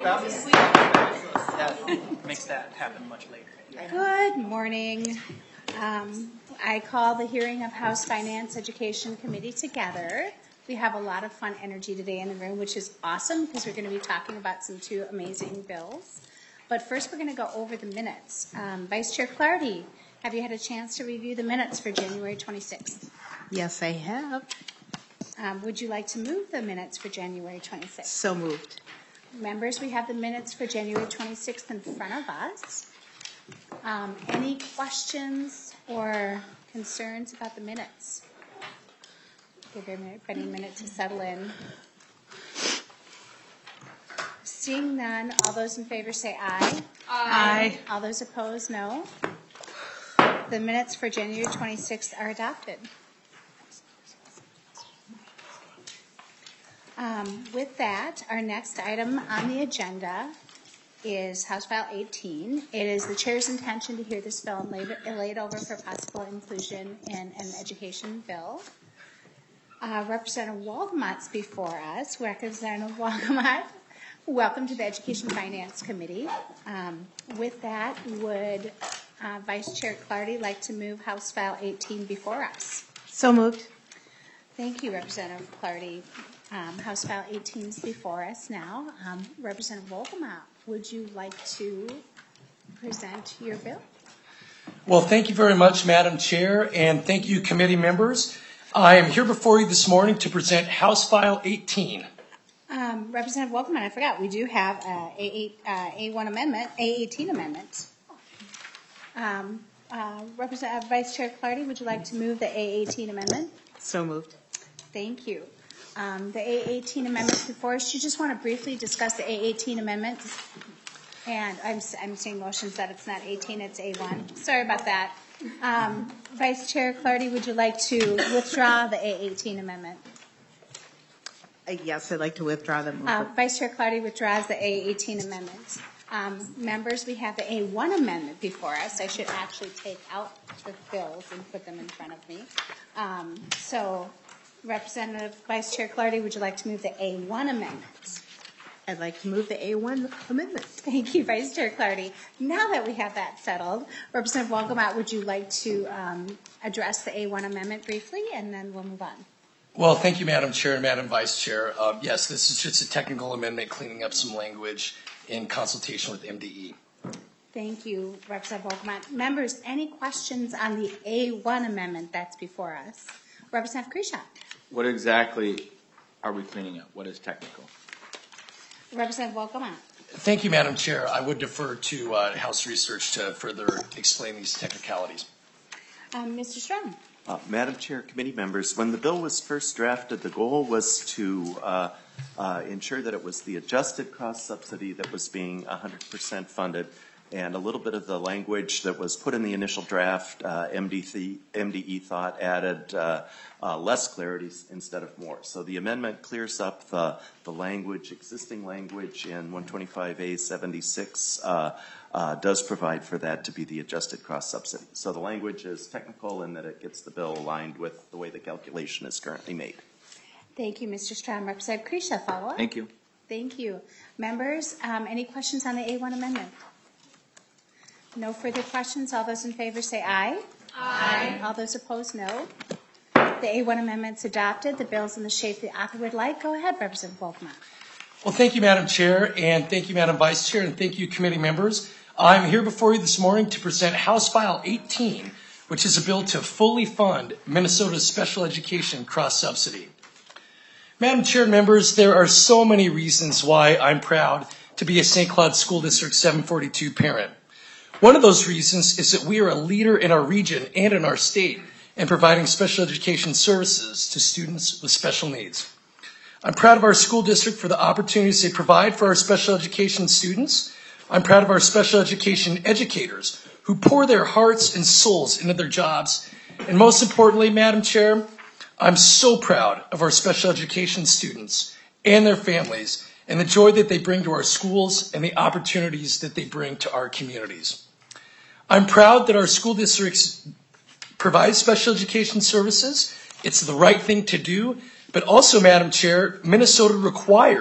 That makes that happen much later. Good morning. I call the hearing of House Finance Education Committee together. We have a lot of fun energy today in the room, which is awesome because we're going to be talking about some two amazing bills. But first, we're going to go over the minutes. Vice Chair Clardy, have you had a chance to review the minutes for January 26th? Yes, I have. Would you like to move the minutes for January 26th? So moved. Members, we have the minutes for January 26th in front of us. Any questions or concerns about the minutes? Give everybody a minute to settle in. Seeing none, all those in favor say aye. Aye. All those opposed, no. The minutes for January 26th are adopted. With that, our next item on the agenda is House File 18. It is the chair's intention to hear this bill and lay it over for possible inclusion in an education bill. Representative Walgamott's before us. Representative Walgamott, welcome to the Education Finance Committee. With that, would Vice Chair Clardy like to move House File 18 before us? So moved. Thank you, Representative Clardy. House File 18 is before us now. Representative Walgamott, would you like to present your bill? Well, thank you very much, Madam Chair, and thank you, committee members. I am here before you this morning to present House File 18. Representative Walgamott, I forgot, we do have A1 amendment, A18 amendment. Representative Vice Chair Clardy, would you like to move the A18 amendment? So moved. Thank you. The A18 amendment before us, you just want to briefly discuss the A18 amendment? And I'm seeing motions that it's not 18, it's A1. Sorry about that. Vice Chair Clardy, would you like to withdraw the A18 amendment? Yes, I'd like to withdraw the motion. Vice Chair Clardy withdraws the A18 amendment. Members, we have the A1 amendment before us. I should actually take out the bills and put them in front of me. So, Representative Vice Chair Clardy, would you like to move the A1 amendment? I'd like to move the A1 amendment. Thank you, Vice Chair Clardy. Now that we have that settled, Representative Walgamott, would you like to address the A1 amendment briefly, and then we'll move on? Well, thank you, Madam Chair and Madam Vice Chair. Yes, this is just a technical amendment cleaning up some language in consultation with MDE. Thank you, Representative Walgamott. Members, any questions on the A1 amendment that's before us? Representative Kreshock. What exactly are we cleaning up? What is technical? Representative Walgamott. Thank you, Madam Chair. I would defer to House Research to further explain these technicalities. Mr. Strom. Madam Chair, committee members, when the bill was first drafted, the goal was to ensure that it was the adjusted cross subsidy that was being 100% funded, and a little bit of the language that was put in the initial draft, MDE thought added less clarity instead of more. So the amendment clears up the language, existing language in 125A76 does provide for that to be the adjusted cross subsidy. So the language is technical in that it gets the bill aligned with the way the calculation is currently made. Thank you, Mr. Strom. Representative Kreshock, follow-up? Thank you. Thank you. Members, any questions on the A1 amendment? No further questions. All those in favor say aye. Aye. All those opposed, no. The A1 amendment's adopted. The bill's in the shape the author would like. Go ahead, Representative Walgamott. Well, thank you, Madam Chair, and thank you, Madam Vice Chair, and thank you, committee members. I'm here before you this morning to present House File 18, which is a bill to fully fund Minnesota's special education cross-subsidy. Madam Chair, members, there are so many reasons why I'm proud to be a St. Cloud School District 742 parent. One of those reasons is that we are a leader in our region and in our state in providing special education services to students with special needs. I'm proud of our school district for the opportunities they provide for our special education students. I'm proud of our special education educators who pour their hearts and souls into their jobs. And most importantly, Madam Chair, I'm so proud of our special education students and their families and the joy that they bring to our schools and the opportunities that they bring to our communities. I'm proud that our school districts provide special education services. It's the right thing to do. But also, Madam Chair, Minnesota requires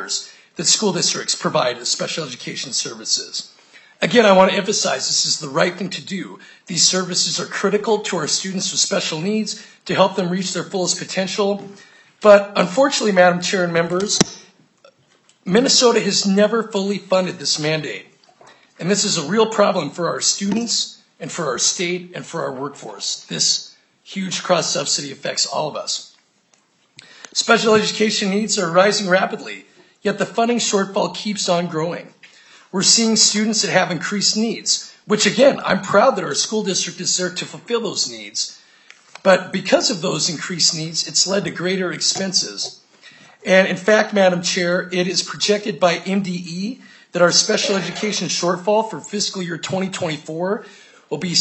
that school districts provide as special education services. Again, I want to emphasize this is the right thing to do. These services are critical to our students with special needs to help them reach their fullest potential. But unfortunately, Madam Chair and members, Minnesota has never fully funded this mandate. And this is a real problem for our students and for our state and for our workforce. This huge cross-subsidy affects all of us. Special education needs are rising rapidly, yet the funding shortfall keeps on growing. We're seeing students that have increased needs, which again, I'm proud that our school district is there to fulfill those needs. But because of those increased needs, it's led to greater expenses. And in fact, Madam Chair, it is projected by MDE that our special education shortfall for fiscal year 2024 will be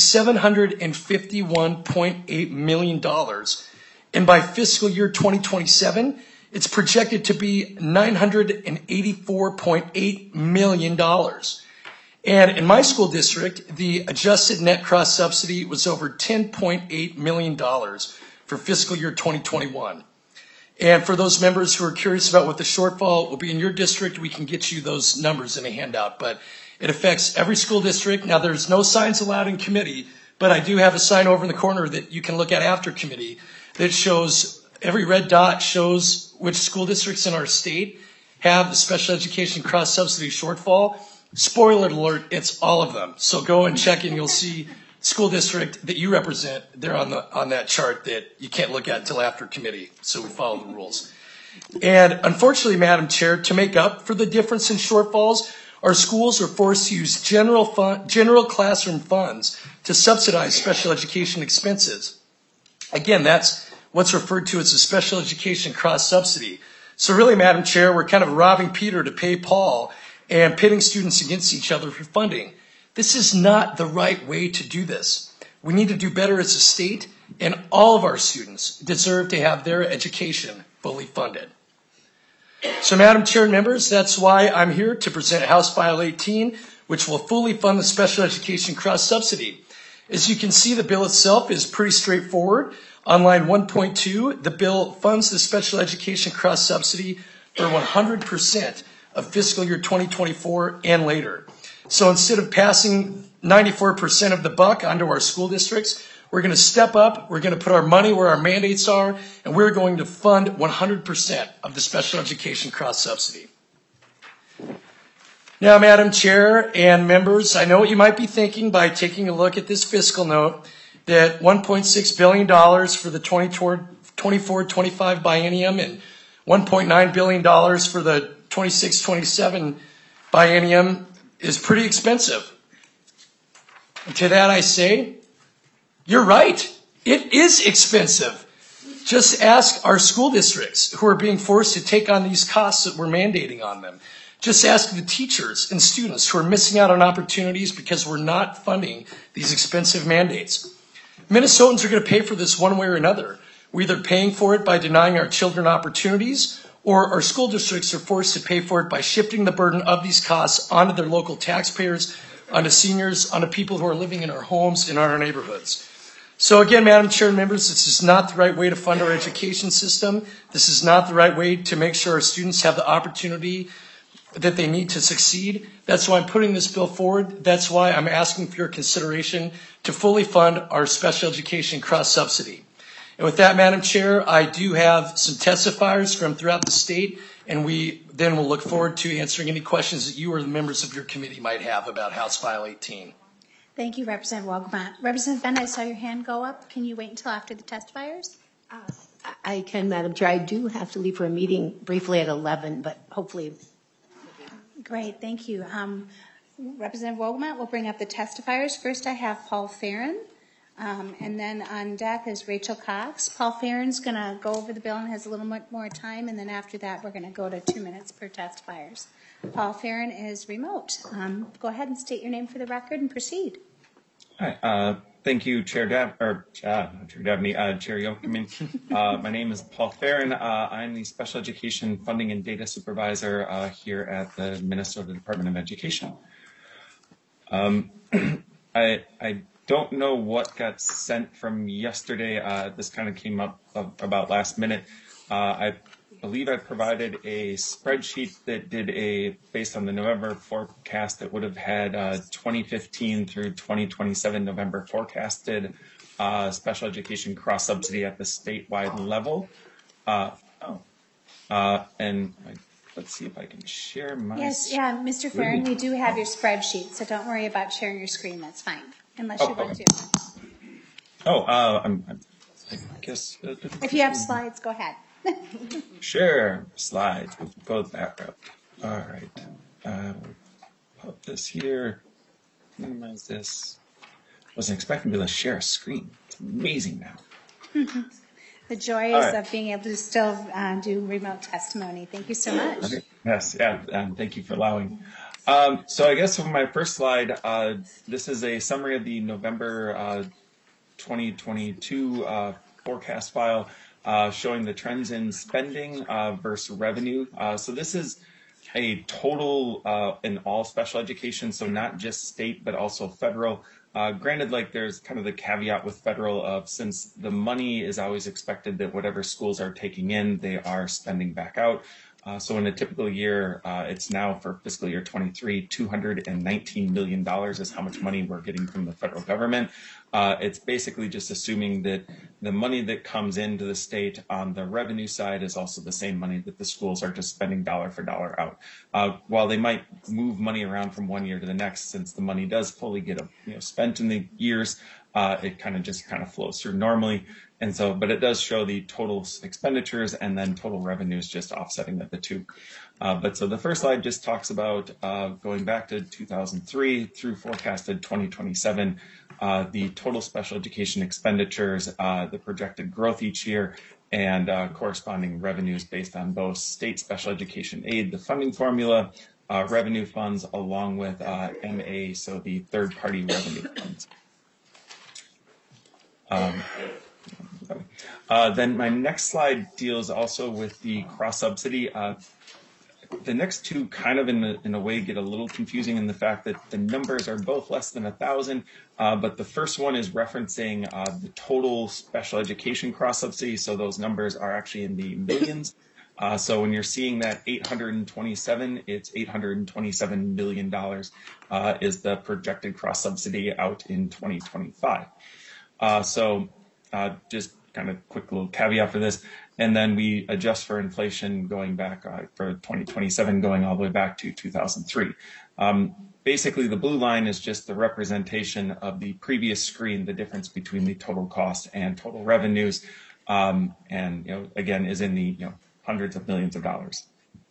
$751.8 million. And by fiscal year 2027, it's projected to be $984.8 million. And in my school district, the adjusted net cross subsidy was over $10.8 million for fiscal year 2021. And for those members who are curious about what the shortfall will be in your district, we can get you those numbers in a handout. But it affects every school district. Now, there's no signs allowed in committee, but I do have a sign over in the corner that you can look at after committee that shows, every red dot shows which school districts in our state have the special education cross subsidy shortfall. Spoiler alert, it's all of them. So go and check and you'll see school district that you represent there on that chart that you can't look at until after committee. So we follow the rules. And unfortunately, Madam Chair, to make up for the difference in shortfalls, our schools are forced to use general classroom funds to subsidize special education expenses. Again, that's what's referred to as a special education cross subsidy. So really, Madam Chair, we're kind of robbing Peter to pay Paul and pitting students against each other for funding. This is not the right way to do this. We need to do better as a state, and all of our students deserve to have their education fully funded. So, Madam Chair and members, that's why I'm here to present House File 18, which will fully fund the special education cross subsidy. As you can see, the bill itself is pretty straightforward. On line 1.2, the bill funds the special education cross subsidy for 100% of fiscal year 2024 and later. So instead of passing 94% of the buck onto our school districts, we're going to step up, we're going to put our money where our mandates are, and we're going to fund 100% of the special education cross subsidy. Now, Madam Chair and members, I know what you might be thinking by taking a look at this fiscal note, that $1.6 billion for the 24-25 biennium and $1.9 billion for the 26-27 biennium is pretty expensive. And to that I say, you're right. It is expensive. Just ask our school districts who are being forced to take on these costs that we're mandating on them. Just ask the teachers and students who are missing out on opportunities because we're not funding these expensive mandates. Minnesotans are going to pay for this one way or another. We're either paying for it by denying our children opportunities, or our school districts are forced to pay for it by shifting the burden of these costs onto their local taxpayers, onto seniors, onto people who are living in our homes and in our neighborhoods. So again, Madam Chair and members, this is not the right way to fund our education system. This is not the right way to make sure our students have the opportunity that they need to succeed. That's why I'm putting this bill forward. That's why I'm asking for your consideration to fully fund our special education cross subsidy. And with that, Madam Chair, I do have some testifiers from throughout the state, and we then will look forward to answering any questions that you or the members of your committee might have about House File 18. Thank you, Representative Wolgamott. Representative Bennett, I saw your hand go up. Can you wait until after the testifiers? I can, Madam Chair. I do have to leave for a meeting briefly at 11, but hopefully. Great, thank you. Representative Wolgamott will bring up the testifiers. First, I have Paul Farron. And then on deck is Rachel Cox. Paul Farron's going to go over the bill and has a little more time, and then after that we're going to go to 2 minutes per testifiers. Paul Farron is remote. Go ahead and state your name for the record and proceed. Hi, thank you, Chair Dabney, Chair Yochman. My name is Paul Farron. I'm the Special Education Funding and Data Supervisor here at the Minnesota Department of Education. I don't know what got sent from yesterday. This kind of came up about last minute. I believe I provided a spreadsheet that did based on the November forecast that would have had 2015 through 2027 November forecasted special education cross subsidy at the statewide level. Let's see if I can share my. Yes, yeah, Mr. Farron, we do have your spreadsheet, so don't worry about sharing your screen. That's fine, unless you want to. I guess. If you have slides, go ahead. Sure, slides. We'll go that route. All right. We'll pop this here. Minimize this. Wasn't expecting to be able to share a screen. It's amazing now. The joys of being able to still do remote testimony. Thank you so much. Okay. Yes, yeah, and thank you for allowing. So I guess for my first slide, this is a summary of the November 2022 forecast file showing the trends in spending versus revenue. So this is a total in all special education, so not just state, but also federal. Granted, like there's kind of the caveat with federal of since the money is always expected that whatever schools are taking in, they are spending back out. So in a typical year, it's now for fiscal year 23, $219 million is how much money we're getting from the federal government. It's basically just assuming that the money that comes into the state on the revenue side is also the same money that the schools are just spending dollar for dollar out. While they might move money around from one year to the next, since the money does fully get spent in the years, it kind of flows through normally. And so, but it does show the total expenditures and then total revenues just offsetting the two. But so the first slide just talks about going back to 2003 through forecasted 2027, the total special education expenditures, the projected growth each year, and corresponding revenues based on both state special education aid, the funding formula, revenue funds, along with MA, so the third-party revenue funds. Then my next slide deals also with the cross-subsidy. The next two kind of in a way get a little confusing in the fact that the numbers are both less than 1,000, but the first one is referencing the total special education cross-subsidy, so those numbers are actually in the millions. So when you're seeing that 827, it's $827 million is the projected cross-subsidy out in 2025. Just kind of quick little caveat for this. And then we adjust for inflation going back for 2027, going all the way back to 2003. Basically, the blue line is just the representation of the previous screen, the difference between the total cost and total revenues. And, again, is in the, hundreds of millions of dollars.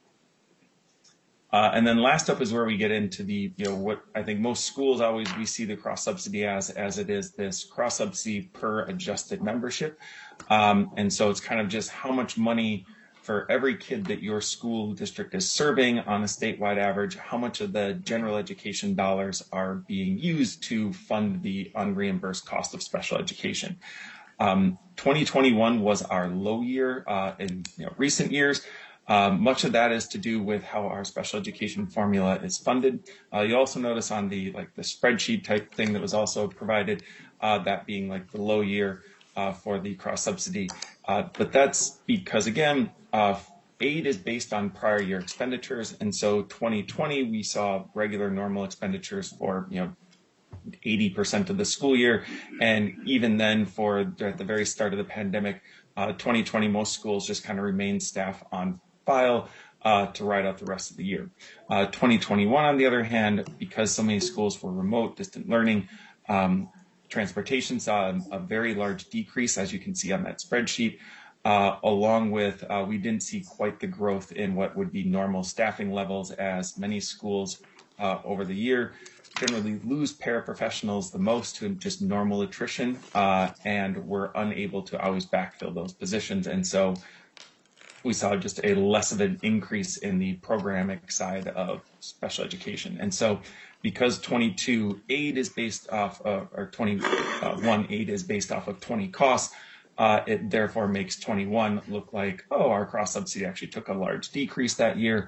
And then last up is where we get into the, what I think most schools always, we see the cross subsidy as it is this cross subsidy per adjusted membership. And so it's kind of just how much money for every kid that your school district is serving on a statewide average, how much of the general education dollars are being used to fund the unreimbursed cost of special education. 2021 was our low year in recent years. Much of that is to do with how our special education formula is funded. You also notice on the spreadsheet type thing that was also provided, that being like the low year for the cross subsidy. But that's because, again, aid is based on prior year expenditures. And so 2020, we saw regular normal expenditures for, 80% of the school year. And even then at the very start of the pandemic, 2020, most schools just kind of remained staff on file to ride out the rest of the year. 2021, on the other hand, because so many schools were remote, distant learning, transportation saw a very large decrease, as you can see on that spreadsheet, along with we didn't see quite the growth in what would be normal staffing levels, as many schools over the year generally lose paraprofessionals the most to just normal attrition, and were unable to always backfill those positions. And so we saw just a less of an increase in the programmatic side of special education. And so because 22 aid is based off of, or 21 aid is based off of 20 costs, it therefore makes 21 look like, our cross subsidy actually took a large decrease that year.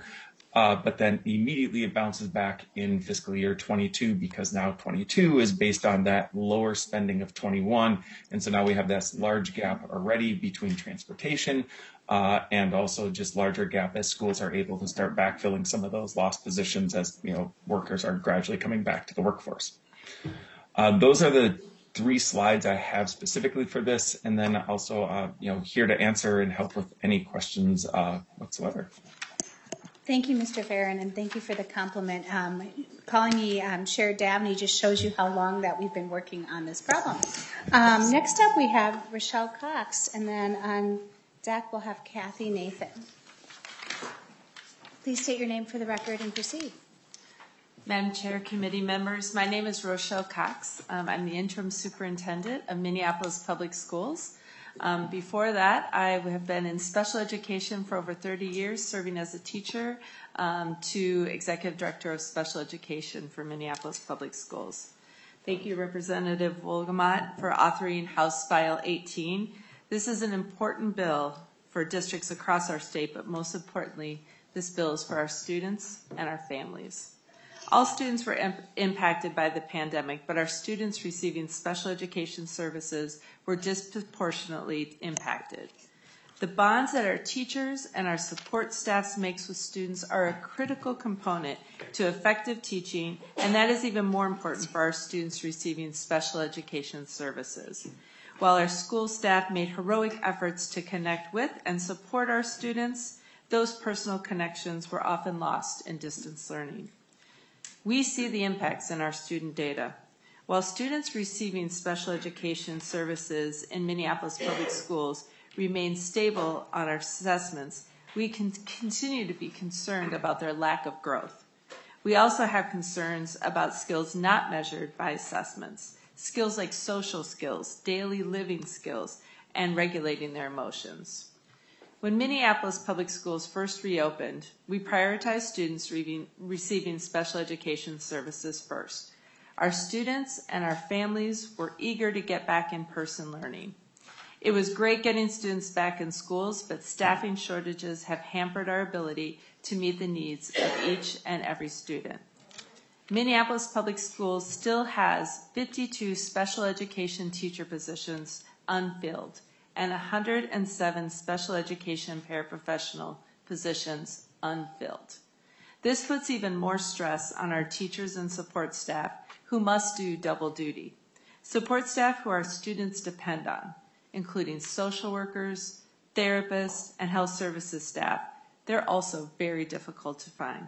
but then immediately it bounces back in fiscal year 22 because now 22 is based on that lower spending of 21. And so now we have this large gap already between transportation and also just larger gap as schools are able to start backfilling some of those lost positions as workers are gradually coming back to the workforce. Those are the 3 slides I have specifically for this, and then also here to answer and help with any questions whatsoever. Thank you, Mr. Farron, and thank you for the compliment. Calling me Chair Dabney just shows you how long that we've been working on this problem. Next up, we have Rochelle Cox, and then on deck we'll have Kathy Nathan. Please state your name for the record and proceed. Madam Chair, committee members, my name is Rochelle Cox. I'm the interim superintendent of Minneapolis Public Schools. Before that, I have been in special education for over 30 years, serving as a teacher to executive director of special education for Minneapolis Public Schools. Thank you, Representative Wolgamott, for authoring House File 18. This is an important bill for districts across our state, but most importantly, this bill is for our students and our families. All students were impacted by the pandemic, but our students receiving special education services were disproportionately impacted. The bonds that our teachers and our support staff makes with students are a critical component to effective teaching, and that is even more important for our students receiving special education services. While our school staff made heroic efforts to connect with and support our students, those personal connections were often lost in distance learning. We see the impacts in our student data. While students receiving special education services in Minneapolis Public Schools remain stable on our assessments, we can continue to be concerned about their lack of growth. We also have concerns about skills not measured by assessments, skills like social skills, daily living skills, and regulating their emotions. When Minneapolis Public Schools first reopened, we prioritized students receiving special education services first. Our students and our families were eager to get back in-person learning. It was great getting students back in schools, but staffing shortages have hampered our ability to meet the needs of each and every student. Minneapolis Public Schools still has 52 special education teacher positions unfilled and 107 special education paraprofessional positions unfilled. This puts even more stress on our teachers and support staff who must do double duty. Support staff who our students depend on, including social workers, therapists, and health services staff. They're also very difficult to find.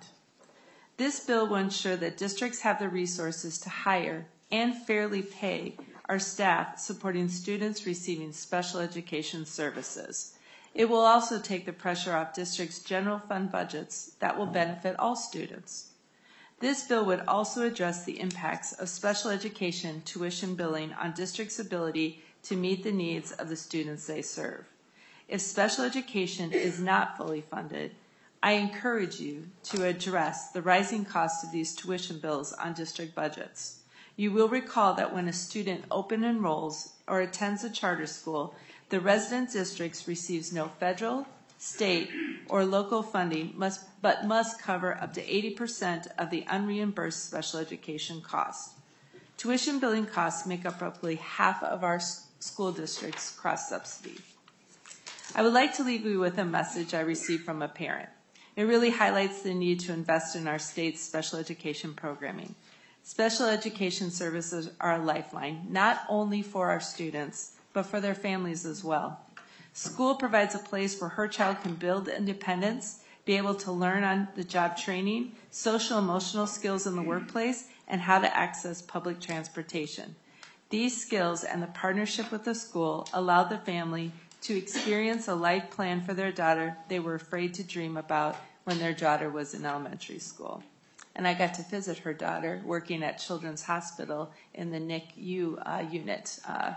This bill will ensure that districts have the resources to hire and fairly pay our staff supporting students receiving special education services. It will also take the pressure off districts' general fund budgets that will benefit all students. This bill would also address the impacts of special education tuition billing on districts' ability to meet the needs of the students they serve. If special education is not fully funded, I encourage you to address the rising costs of these tuition bills on district budgets. You will recall that when a student open enrolls or attends a charter school, the resident districts receives no federal, state, or local funding, but must cover up to 80% of the unreimbursed special education costs. Tuition billing costs make up roughly half of our school district's cross-subsidy. I would like to leave you with a message I received from a parent. It really highlights the need to invest in our state's special education programming. Special education services are a lifeline, not only for our students, but for their families as well. School provides a place where her child can build independence, be able to learn on the job training, social emotional skills in the workplace, and how to access public transportation. These skills and the partnership with the school allowed the family to experience a life plan for their daughter they were afraid to dream about when their daughter was in elementary school. And I got to visit her daughter working at Children's Hospital in the NICU unit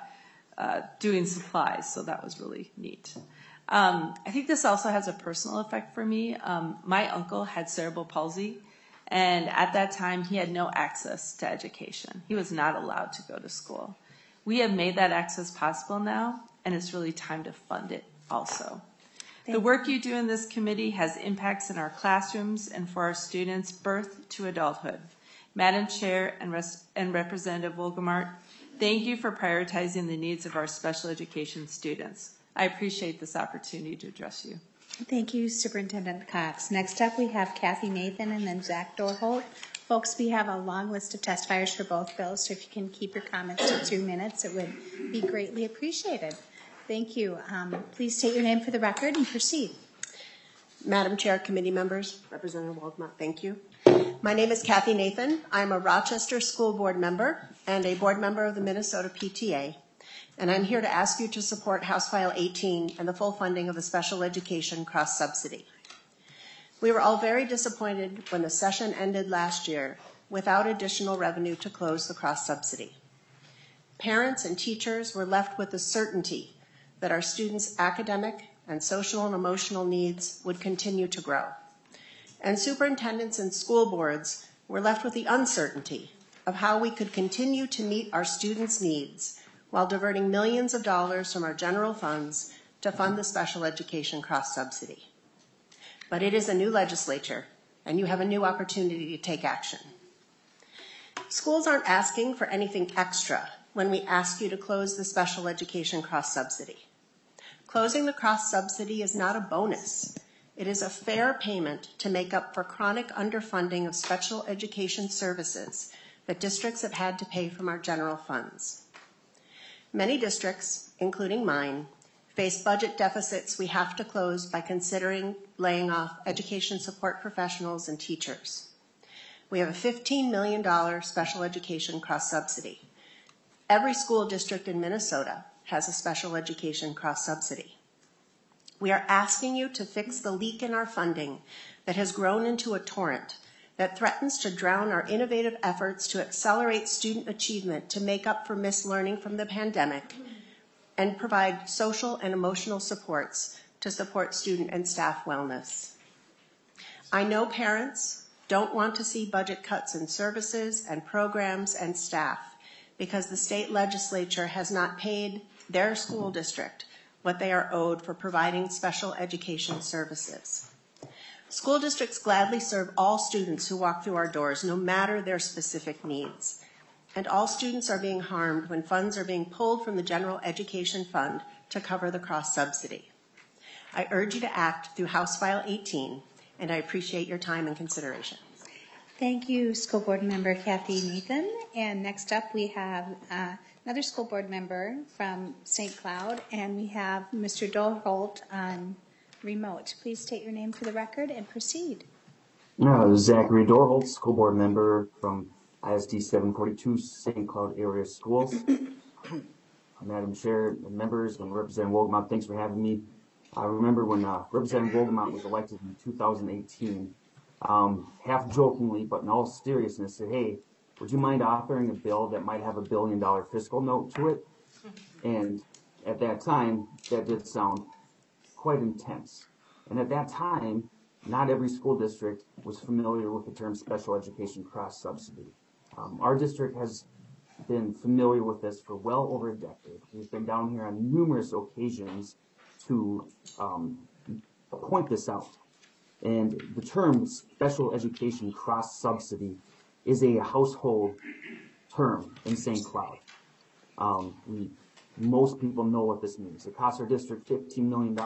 doing supplies, so that was really neat. I think this also has a personal effect for me. My uncle had cerebral palsy, and at that time he had no access to education. He was not allowed to go to school. We have made that access possible now, and it's really time to fund it also. The work you do in this committee has impacts in our classrooms and for our students' birth to adulthood. Madam Chair and Representative Wolgamart, thank you for prioritizing the needs of our special education students. I appreciate this opportunity to address you. Thank you, Superintendent Cox. Next up, we have Kathy Nathan and then Zach Dorholt. Folks, we have a long list of testifiers for both bills, so if you can keep your comments to 2 minutes, it would be greatly appreciated. Thank you. Please state your name for the record and proceed. Madam Chair, committee members, Representative Wolgamart, thank you. My name is Kathy Nathan. I'm a Rochester School Board member and a board member of the Minnesota PTA. And I'm here to ask you to support House File 18 and the full funding of the special education cross-subsidy. We were all very disappointed when the session ended last year without additional revenue to close the cross-subsidy. Parents and teachers were left with the certainty that our students' academic and social and emotional needs would continue to grow. And superintendents and school boards were left with the uncertainty of how we could continue to meet our students' needs while diverting millions of dollars from our general funds to fund the special education cross-subsidy. But it is a new legislature, and you have a new opportunity to take action. Schools aren't asking for anything extra when we ask you to close the special education cross-subsidy. Closing the cross-subsidy is not a bonus. It is a fair payment to make up for chronic underfunding of special education services that districts have had to pay from our general funds. Many districts, including mine, face budget deficits we have to close by considering laying off education support professionals and teachers. We have a $15 million special education cross-subsidy. Every school district in Minnesota has a special education cross-subsidy. We are asking you to fix the leak in our funding that has grown into a torrent that threatens to drown our innovative efforts to accelerate student achievement to make up for missed learning from the pandemic and provide social and emotional supports to support student and staff wellness. I know parents don't want to see budget cuts in services and programs and staff because the state legislature has not paid their school district what they are owed for providing special education services. School districts gladly serve all students who walk through our doors, no matter their specific needs. And all students are being harmed when funds are being pulled from the general education fund to cover the cross-subsidy. I urge you to act through House File 18, and I appreciate your time and consideration. Thank you, School Board Member Kathy Nathan. And next up, we have another school board member from St. Cloud, and we have Mr. Dorholt on remote. Please state your name for the record and proceed. Zachary Dorholt, school board member from ISD 742 St. Cloud area schools. Madam Chair and members and Representative Wolgamott, thanks for having me. I remember when Representative Wolgamott was elected in 2018, half jokingly, but in all seriousness, said, hey, would you mind authoring a bill that might have $1 billion fiscal note to it? And at that time, that did sound quite intense. And at that time, not every school district was familiar with the term special education cross-subsidy. Our district has been familiar with this for well over a decade. We've been down here on numerous occasions to point this out. And the term special education cross-subsidy is a household term in St. Cloud. Most people know what this means. It costs our district $15 million,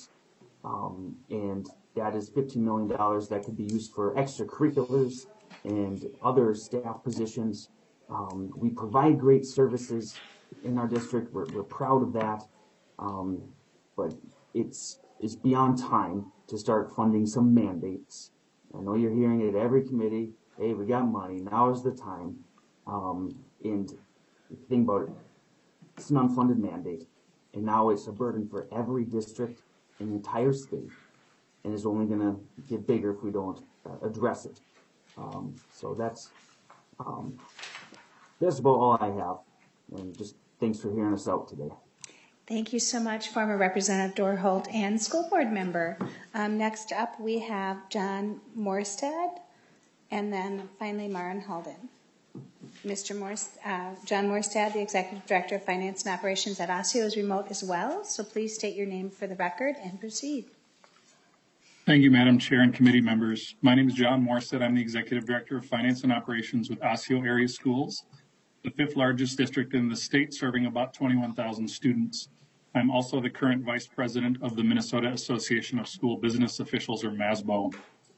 and that is $15 million that could be used for extracurriculars and other staff positions. We provide great services in our district. We're proud of that, but it's beyond time to start funding some mandates. I know you're hearing it at every committee. Hey, we got money. Now is the time. And think about it. It's an unfunded mandate, and now it's a burden for every district in the entire state, and is only going to get bigger if we don't address it. So that's about all I have, and just thanks for hearing us out today. Thank you so much, former Representative Dorholt and school board member. Next up, we have John Morstad, and then finally Maren Halden. Mr. John Morstad, the Executive Director of Finance and Operations at OSSEO, is remote as well, so please state your name for the record and proceed. Thank you, Madam Chair and committee members. My name is John Morstead. I'm the Executive Director of Finance and Operations with Osseo Area Schools, the 5th largest district in the state, serving about 21,000 students. I'm also the current Vice President of the Minnesota Association of School Business Officials, or MASBO.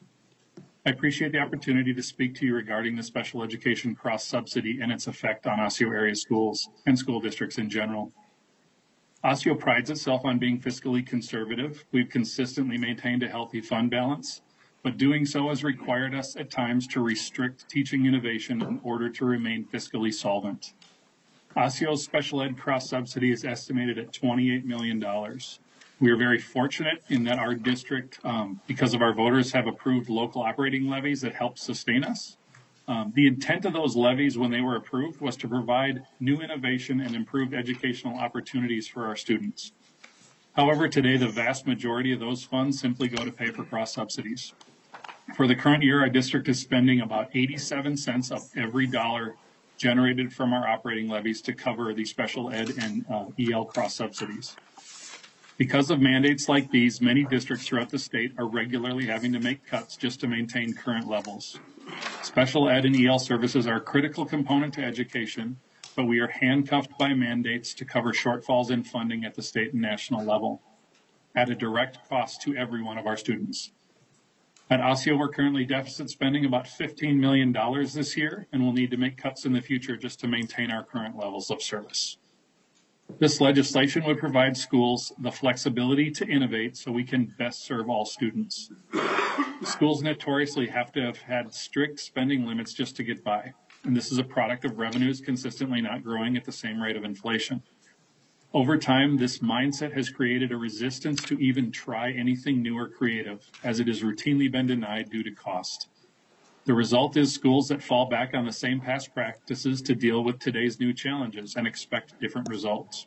I appreciate the opportunity to speak to you regarding the special education cross-subsidy and its effect on Osseo area schools and school districts in general. Osseo prides itself on being fiscally conservative. We've consistently maintained a healthy fund balance, but doing so has required us at times to restrict teaching innovation in order to remain fiscally solvent. Osseo's special ed cross-subsidy is estimated at $28 million. We are very fortunate in that our district, because of our voters, have approved local operating levies that help sustain us. The intent of those levies when they were approved was to provide new innovation and improved educational opportunities for our students. However, today the vast majority of those funds simply go to pay for cross subsidies. For the current year, our district is spending about 87 cents of every dollar generated from our operating levies to cover the special ed and EL cross subsidies. Because of mandates like these, many districts throughout the state are regularly having to make cuts just to maintain current levels. Special ed and EL services are a critical component to education, but we are handcuffed by mandates to cover shortfalls in funding at the state and national level at a direct cost to every one of our students. At Osseo, we're currently deficit spending about $15 million this year, and we'll need to make cuts in the future just to maintain our current levels of service. This legislation would provide schools the flexibility to innovate so we can best serve all students. Schools notoriously have to have had strict spending limits just to get by, and this is a product of revenues consistently not growing at the same rate of inflation. Over time, this mindset has created a resistance to even try anything new or creative, as it has routinely been denied due to cost. The result is schools that fall back on the same past practices to deal with today's new challenges and expect different results.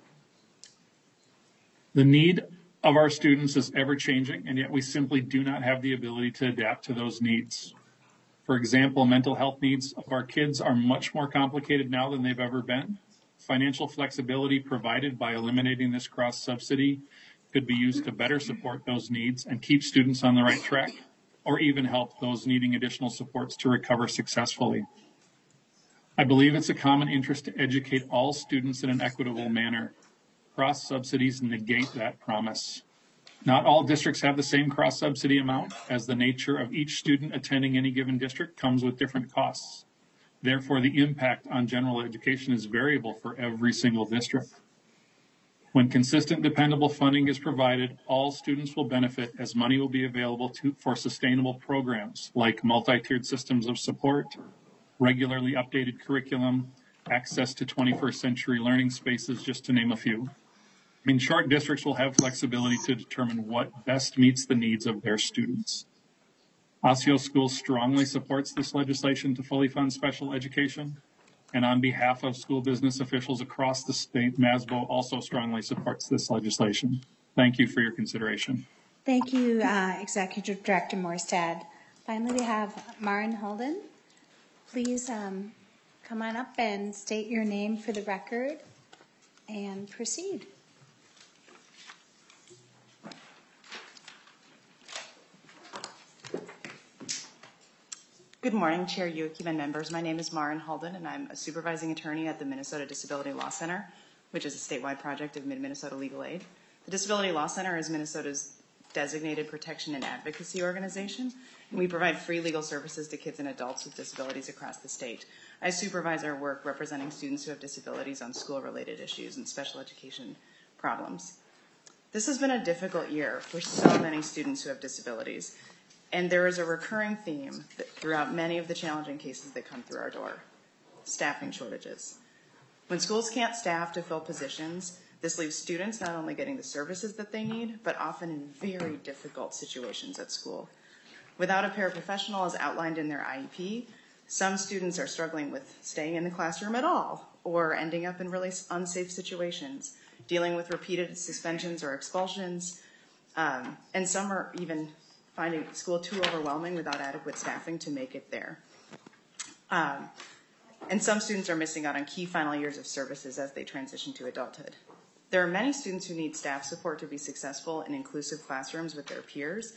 The need of our students is ever changing, and yet we simply do not have the ability to adapt to those needs. For example, mental health needs of our kids are much more complicated now than they've ever been. Financial flexibility provided by eliminating this cross subsidy could be used to better support those needs and keep students on the right track, or even help those needing additional supports to recover successfully. I believe it's a common interest to educate all students in an equitable manner. Cross subsidies negate that promise. Not all districts have the same cross subsidy amount, as the nature of each student attending any given district comes with different costs. Therefore, the impact on general education is variable for every single district. When consistent, dependable funding is provided, all students will benefit, as money will be available for sustainable programs like multi-tiered systems of support, regularly updated curriculum, access to 21st century learning spaces, just to name a few. In short, districts will have flexibility to determine what best meets the needs of their students. Osseo Schools strongly supports this legislation to fully fund special education, and on behalf of school business officials across the state, MASBO also strongly supports this legislation. Thank you for your consideration. Thank you, Executive Director Morstad. Finally, we have Maren Holden. Please come on up and state your name for the record and proceed. Good morning, Chair Youakim and members. My name is Maren Holden, and I'm a supervising attorney at the Minnesota Disability Law Center, which is a statewide project of Mid-Minnesota Legal Aid. The Disability Law Center is Minnesota's designated protection and advocacy organization, and we provide free legal services to kids and adults with disabilities across the state. I supervise our work representing students who have disabilities on school-related issues and special education problems. This has been a difficult year for so many students who have disabilities. And there is a recurring theme throughout many of the challenging cases that come through our door: staffing shortages. When schools can't staff to fill positions, this leaves students not only getting the services that they need, but often in very difficult situations at school. Without a paraprofessional as outlined in their IEP, some students are struggling with staying in the classroom at all, or ending up in really unsafe situations, dealing with repeated suspensions or expulsions, and some are even finding school too overwhelming without adequate staffing to make it there. And some students are missing out on key final years of services as they transition to adulthood. There are many students who need staff support to be successful in inclusive classrooms with their peers,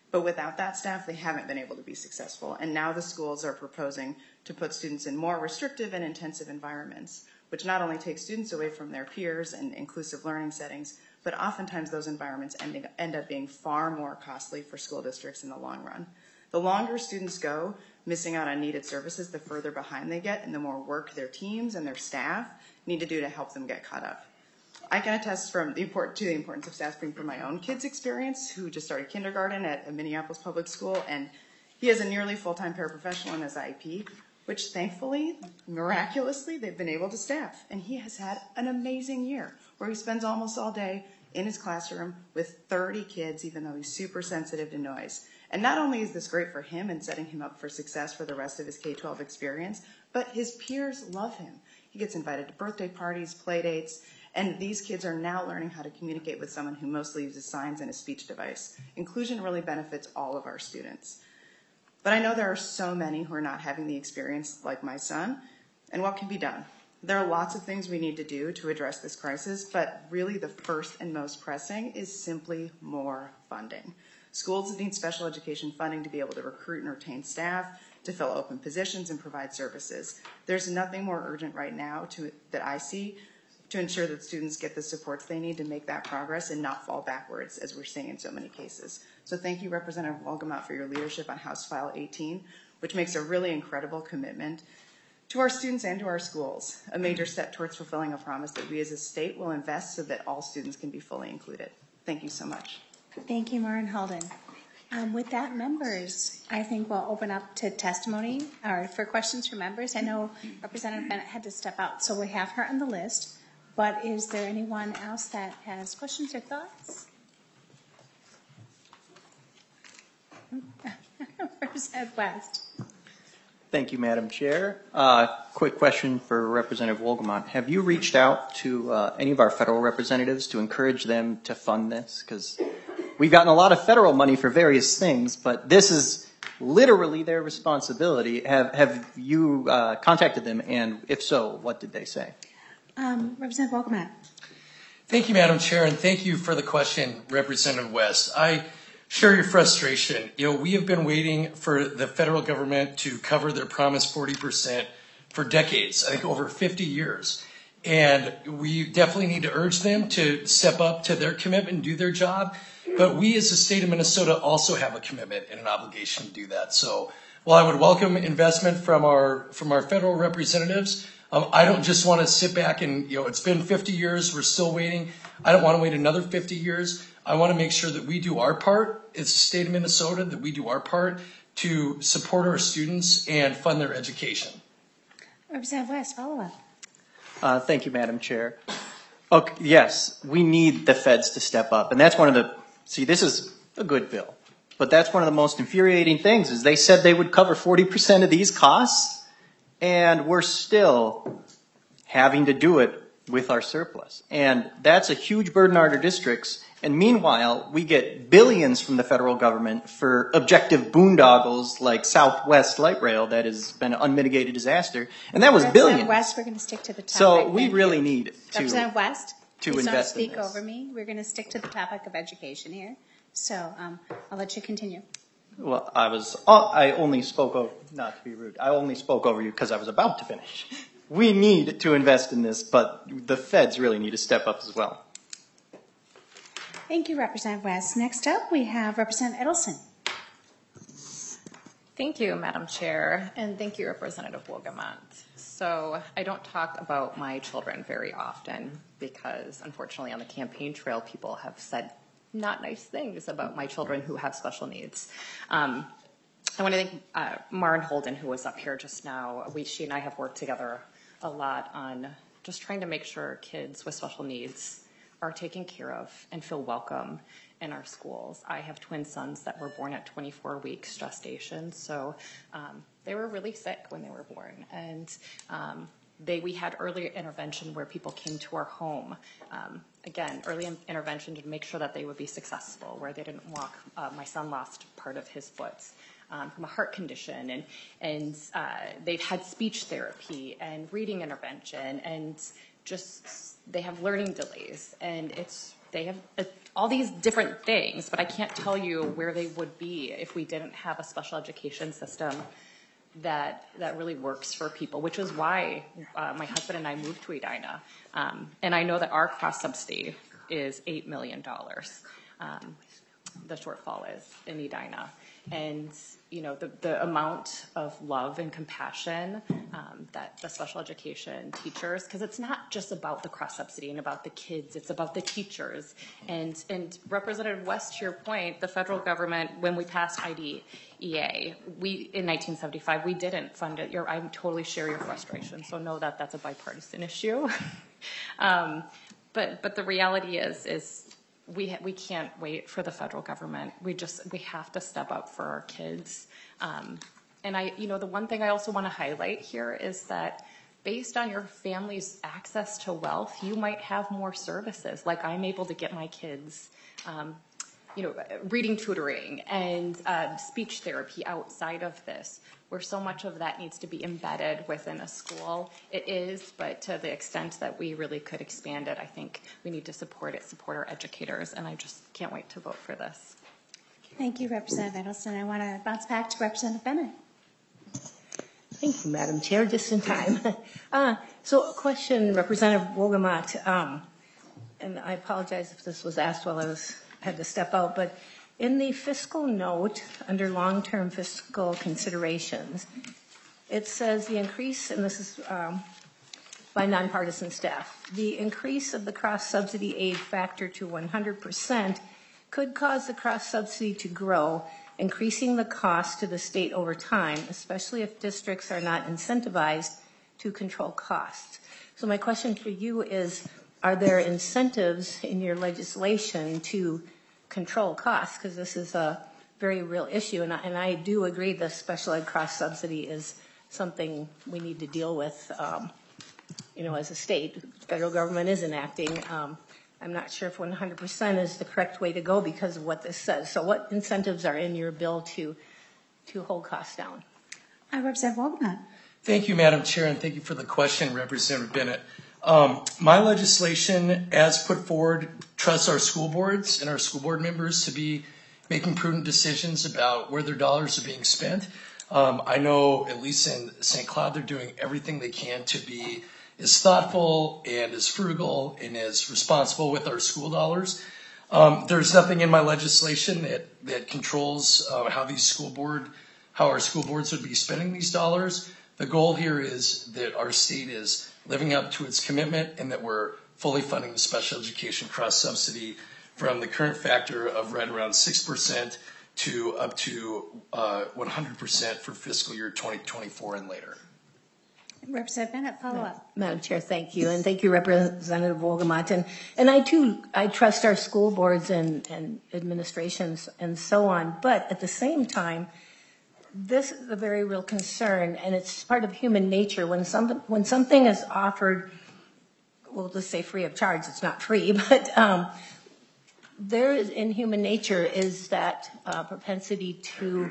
But without that staff, they haven't been able to be successful. And now the schools are proposing to put students in more restrictive and intensive environments, which not only takes students away from their peers and inclusive learning settings, but oftentimes those environments end up being far more costly for school districts in the long run. The longer students go missing out on needed services, the further behind they get and the more work their teams and their staff need to do to help them get caught up. I can attest to the importance of staffing from my own kid's experience, who just started kindergarten at a Minneapolis public school, and he has a nearly full-time paraprofessional in his IEP, which thankfully, miraculously, they've been able to staff. And he has had an amazing year where he spends almost all day in his classroom with 30 kids, even though he's super sensitive to noise. And not only is this great for him and setting him up for success for the rest of his K-12 experience, but his peers love him. He gets invited to birthday parties, play dates, and these kids are now learning how to communicate with someone who mostly uses signs and a speech device. Inclusion really benefits all of our students. But I know there are so many who are not having the experience like my son, and what can be done? There are lots of things we need to do to address this crisis, but really the first and most pressing is simply more funding. Schools need special education funding to be able to recruit and retain staff, to fill open positions and provide services. There's nothing more urgent right now that I see to ensure that students get the supports they need to make that progress and not fall backwards, as we're seeing in so many cases. So thank you, Representative Wolgamott, for your leadership on House File 18, which makes a really incredible commitment to our students and to our schools, a major step towards fulfilling a promise that we as a state will invest so that all students can be fully included. Thank you so much. Thank you, Marin Holden. With that, members, I think we'll open up to testimony or for questions from members. I know Representative Bennett had to step out, so we have her on the list. But is there anyone else that has questions or thoughts? Representative West. Thank you, Madam Chair. Quick question for Representative Wolgamott. Have you reached out to any of our federal representatives to encourage them to fund this? Because we've gotten a lot of federal money for various things, but this is literally their responsibility. Have you contacted them, and if so, what did they say? Representative Wolgamott. Thank you, Madam Chair, and thank you for the question, Representative West. I share your frustration. We have been waiting for the federal government to cover their promised 40% for decades, I think over 50 years. And we definitely need to urge them to step up to their commitment and do their job. But we as the state of Minnesota also have a commitment and an obligation to do that. So while I would welcome investment from our federal representatives, I don't just want to sit back and, it's been 50 years, we're still waiting. I don't want to wait another 50 years. I want to make sure that we do our part as the state of Minnesota, that we do our part to support our students and fund their education. Representative West, follow up. Thank you, Madam Chair. Okay, yes, we need the feds to step up. And that's this is a good bill. But that's one of the most infuriating things is they said they would cover 40% of these costs, and we're still having to do it with our surplus. And that's a huge burden on our districts. And meanwhile, we get billions from the federal government for objective boondoggles like Southwest Light Rail that has been an unmitigated disaster. And that was billions. Representative West, we're going to stick to the topic. So we really need to Representative West, please don't invest in speak this. over me. We're going to stick to the topic of education here. So I'll let you continue. Well, I only spoke over, not to be rude, I only spoke over you because I was about to finish. We need to invest in this, but the feds really need to step up as well. Thank you, Representative West. Next up, we have Representative Edelson. Thank you, Madam Chair, and thank you, Representative Wolgamott. So I don't talk about my children very often because, unfortunately, on the campaign trail, people have said not nice things about my children who have special needs. I want to thank Marin Holden, who was up here just now. She and I have worked together a lot on just trying to make sure kids with special needs are taken care of and feel welcome in our schools. I have twin sons that were born at 24 weeks gestation, so they were really sick when they were born. And we had early intervention where people came to our home. Again, early intervention to make sure that they would be successful, where they didn't walk. My son lost part of his foot from a heart condition, and they've had speech therapy and reading intervention, and just they have learning delays, and it's they have all these different things, but I can't tell you where they would be if we didn't have a special education system that really works for people, which is why my husband and I moved to Edina. And I know that our cross subsidy is $8 million. The shortfall is in Edina. And, you know, the amount of love and compassion that the special education teachers, because it's not just about the cross subsidy and about the kids, it's about the teachers. And Representative West, to your point, the federal government, when we passed IDEA, in 1975, we didn't fund it. I totally share your frustration, so know that that's a bipartisan issue. But the reality is we can't wait for the federal government. We have to step up for our kids. And the one thing I also want to highlight here is that based on your family's access to wealth, you might have more services. Like I'm able to get my kids, reading tutoring and speech therapy outside of this, where so much of that needs to be embedded within a school. It is, but to the extent that we really could expand it, I think we need to support our educators, and I just can't wait to vote for this. Thank you, Representative Edelson. I want to bounce back to Representative Bennett. Thank you, Madam Chair, just in time. So a question, Representative Wolgamott, and I apologize if this was asked while I had to step out, but in the fiscal note under long-term fiscal considerations, it says the increase, and this is by nonpartisan staff, the increase of the cross-subsidy aid factor to 100% could cause the cross-subsidy to grow, increasing the cost to the state over time, especially if districts are not incentivized to control costs. So my question for you is, are there incentives in your legislation to control costs? Because this is a very real issue, and I do agree the special ed cross subsidy is something we need to deal with, as a state. The federal government is enacting. I'm not sure if 100% is the correct way to go because of what this says. So what incentives are in your bill to hold costs down? Representative Wolgamott. Thank you, Madam Chair, and thank you for the question, Representative Bennett. My legislation, as put forward, trusts our school boards and our school board members to be making prudent decisions about where their dollars are being spent. I know, at least in St. Cloud, they're doing everything they can to be as thoughtful and as frugal and as responsible with our school dollars. There's nothing in my legislation that controls how our school boards would be spending these dollars. The goal here is that our state is living up to its commitment and that we're fully funding the special education cross subsidy from the current factor of right around 6% to up to 100% for fiscal year 2024 and later. Representative Bennett, follow up. Madam Chair, thank you. And thank you, Representative Wolgamott. And I trust our school boards and administrations and so on. But at the same time, this is a very real concern, and it's part of human nature. When something is offered, we'll just say free of charge, it's not free, but there is, in human nature, is that propensity to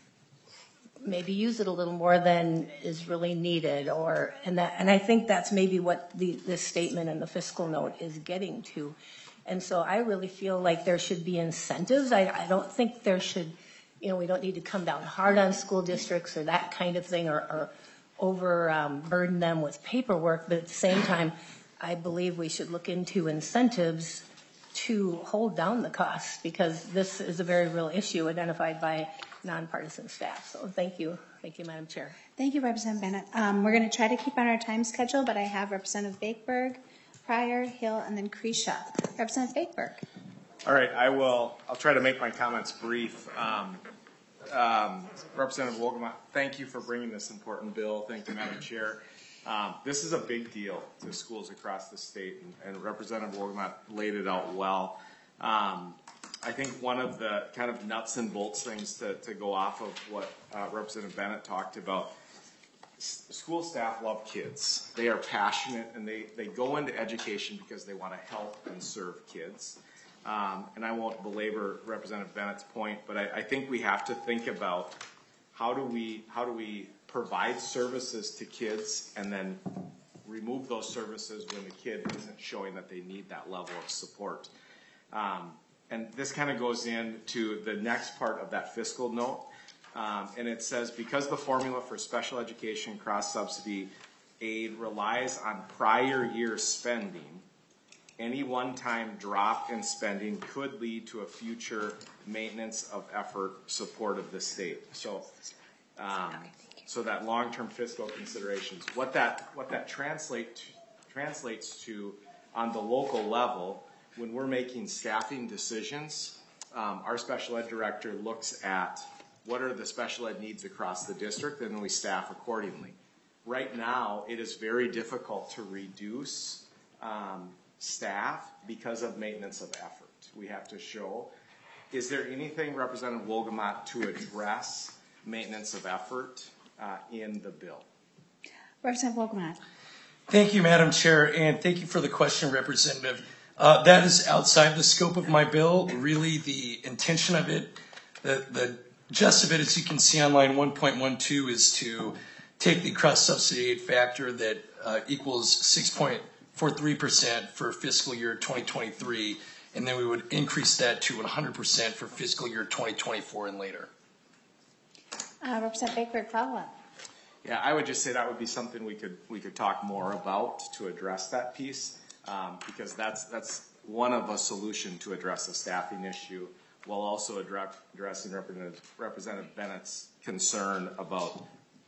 maybe use it a little more than is really needed, and I think that's maybe what this statement in the fiscal note is getting to. And so I really feel like there should be incentives. I don't think there should, we don't need to come down hard on school districts or that kind of thing, or overburden them with paperwork, but at the same time, I believe we should look into incentives to hold down the costs, because this is a very real issue identified by nonpartisan staff. So thank you. Thank you, Madam Chair. Thank you, Representative Bennett. We're going to try to keep on our time schedule, but I have Representative Bakeberg, Pryor, Hill, and then Kresha. Representative Bakeberg. All right, I'll try to make my comments brief. Representative Wolgamott, thank you for bringing this important bill. Thank you, Madam Chair. This is a big deal to schools across the state, and Representative Wolgamott laid it out well. I think one of the kind of nuts and bolts things to go off of what Representative Bennett talked about, school staff love kids. They are passionate, and they go into education because they want to help and serve kids. And I won't belabor Representative Bennett's point, but I think we have to think about how do we provide services to kids and then remove those services when the kid isn't showing that they need that level of support. And this kind of goes into the next part of that fiscal note. And it says, because the formula for special education cross-subsidy aid relies on prior year spending, any one-time drop in spending could lead to a future maintenance of effort support of the state. So, so that long-term fiscal considerations, what that translates to on the local level, when we're making staffing decisions, our special ed director looks at what are the special ed needs across the district, and then we staff accordingly. Right now, it is very difficult to reduce staff because of maintenance of effort. We have to show, is there anything, Representative Wolgamott, to address maintenance of effort in the bill? Representative Wolgamott. Thank you, Madam Chair, and thank you for the question, Representative. That is outside the scope of my bill. Really, the intention of it, the gist of it, as you can see on line 1.12, is to take the cross-subsidy aid factor that equals 6.43% for fiscal year 2023, and then we would increase that to 100% for fiscal year 2024 and later. Representative Baker, follow-up. Yeah, I would just say that would be something we could talk more about to address that piece, because that's one of a solution to address the staffing issue, while also addressing Representative Bennett's concern about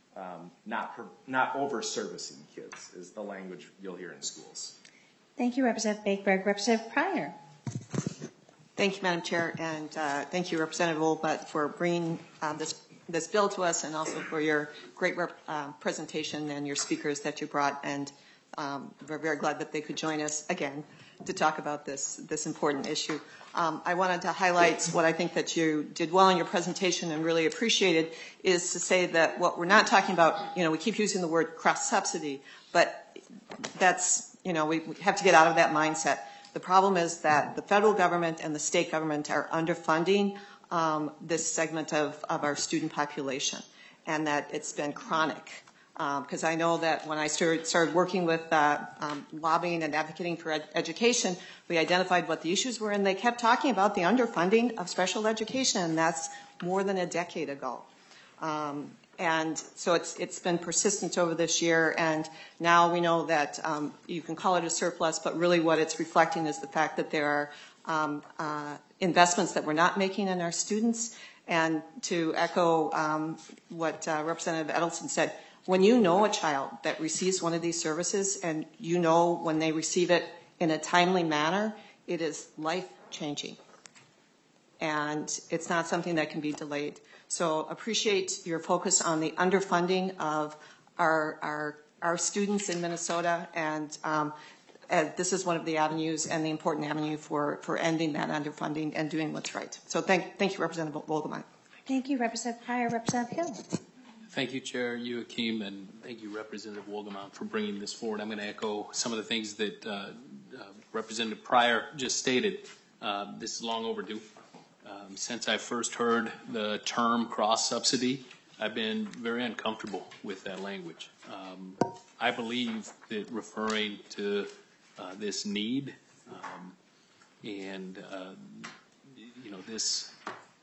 not over-servicing kids is the language you'll hear in schools. Thank you, Representative Baker. Representative Pryor. Thank you, Madam Chair, and thank you, Representative Wolgamott, for bringing this bill to us, and also for your great presentation and your speakers that you brought. And we're very glad that they could join us again to talk about this important issue. I wanted to highlight what I think that you did well in your presentation and really appreciated, is to say that what we're not talking about, we keep using the word cross-subsidy, but that's, we have to get out of that mindset. The problem is that the federal government and the state government are underfunding this segment of our student population, and that it's been chronic. Because I know that when I started working with lobbying and advocating for education, we identified what the issues were, and they kept talking about the underfunding of special education, and that's more than a decade ago. And so it's been persistent over this year, and now we know that you can call it a surplus, but really what it's reflecting is the fact that there are investments that we're not making in our students. And to echo what Representative Edelson said, when you know a child that receives one of these services, and you know when they receive it in a timely manner, it is life-changing. And it's not something that can be delayed. So appreciate your focus on the underfunding of our students in Minnesota, and this is one of the avenues, and the important avenue for ending that underfunding and doing what's right. So thank you, Representative Wolgamott. Thank you, Representative Pryor. Representative Hill. Thank you, Chair Joachim, and thank you, Representative Wolgamott, for bringing this forward. I'm going to echo some of the things that Representative Pryor just stated. This is long overdue. Since I first heard the term cross-subsidy, I've been very uncomfortable with that language. I believe that referring to this need and this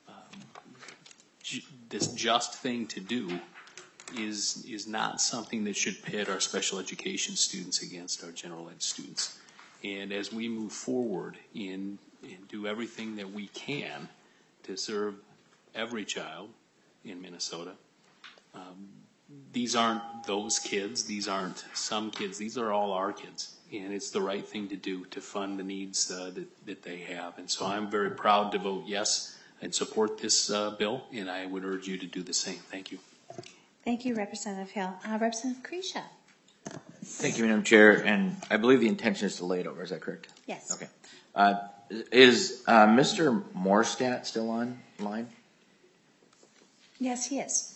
just thing to do is not something that should pit our special education students against our general ed students. And as we move forward and do everything that we can to serve every child in Minnesota, these aren't those kids, these aren't some kids, these are all our kids. And it's the right thing to do to fund the needs that they have. And so I'm very proud to vote yes and support this bill, and I would urge you to do the same. Thank you. Thank you, Representative Hill. Representative Kresha. Thank you, Madam Chair. And I believe the intention is to lay it over. Is that correct? Yes. Okay. Is Mr. Morstadt still online? Yes, he is.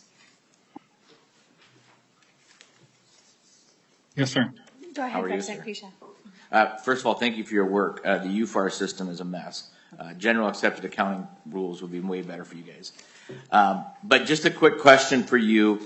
Yes, sir. Go ahead, How are you, Representative Kresha. First of all, thank you for your work. The UFAR system is a mess. General accepted accounting rules would be way better for you guys. But just a quick question for you,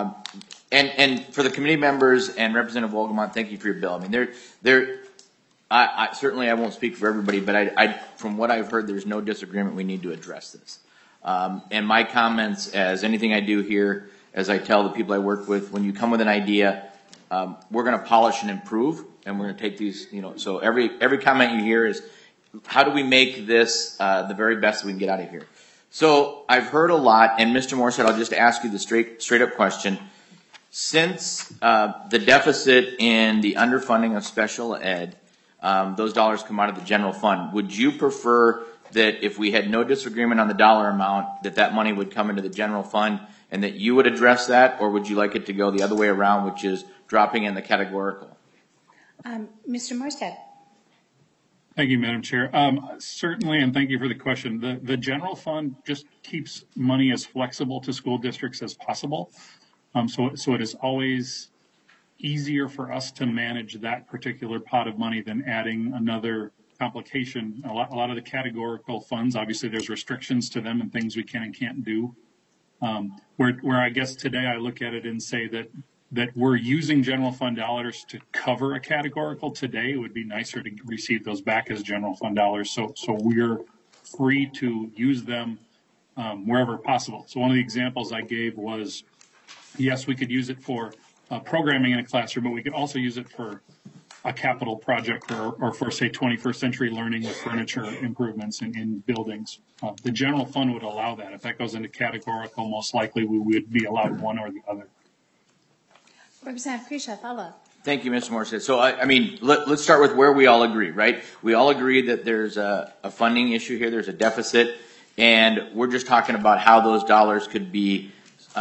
and for the committee members and Representative Wolgamott, thank you for your bill. I mean, I certainly I won't speak for everybody, but I from what I've heard, there's no disagreement. We need to address this. And my comments, as anything I do here, as I tell the people I work with, when you come with an idea, we're going to polish and improve, and we're going to take these. So every comment you hear is, how do we make this the very best we can get out of here? So I've heard a lot, and Mr. Morissette, I'll just ask you the straight up question. Since the deficit and the underfunding of special ed, those dollars come out of the general fund, would you prefer that if we had no disagreement on the dollar amount, that money would come into the general fund and that you would address that, or would you like it to go the other way around, which is dropping in the categorical? Mr. Morissette. Thank you, Madam Chair. Certainly, and thank you for the question. The general fund just keeps money as flexible to school districts as possible. So it is always easier for us to manage that particular pot of money than adding another complication. A lot of the categorical funds, obviously there's restrictions to them and things we can and can't do. Where I guess today I look at it and say that we're using general fund dollars to cover a categorical today. It would be nicer to receive those back as general fund dollars. So we're free to use them wherever possible. So one of the examples I gave was, yes, we could use it for programming in a classroom, but we could also use it for a capital project or for, say, 21st century learning with furniture improvements in buildings. The general fund would allow that. If that goes into categorical, most likely we would be allowed one or the other. Representative Kresha, follow. Thank you, Mr. Morissette. So, let's start with where we all agree, right? We all agree that there's a funding issue here, there's a deficit, and we're just talking about how those dollars could be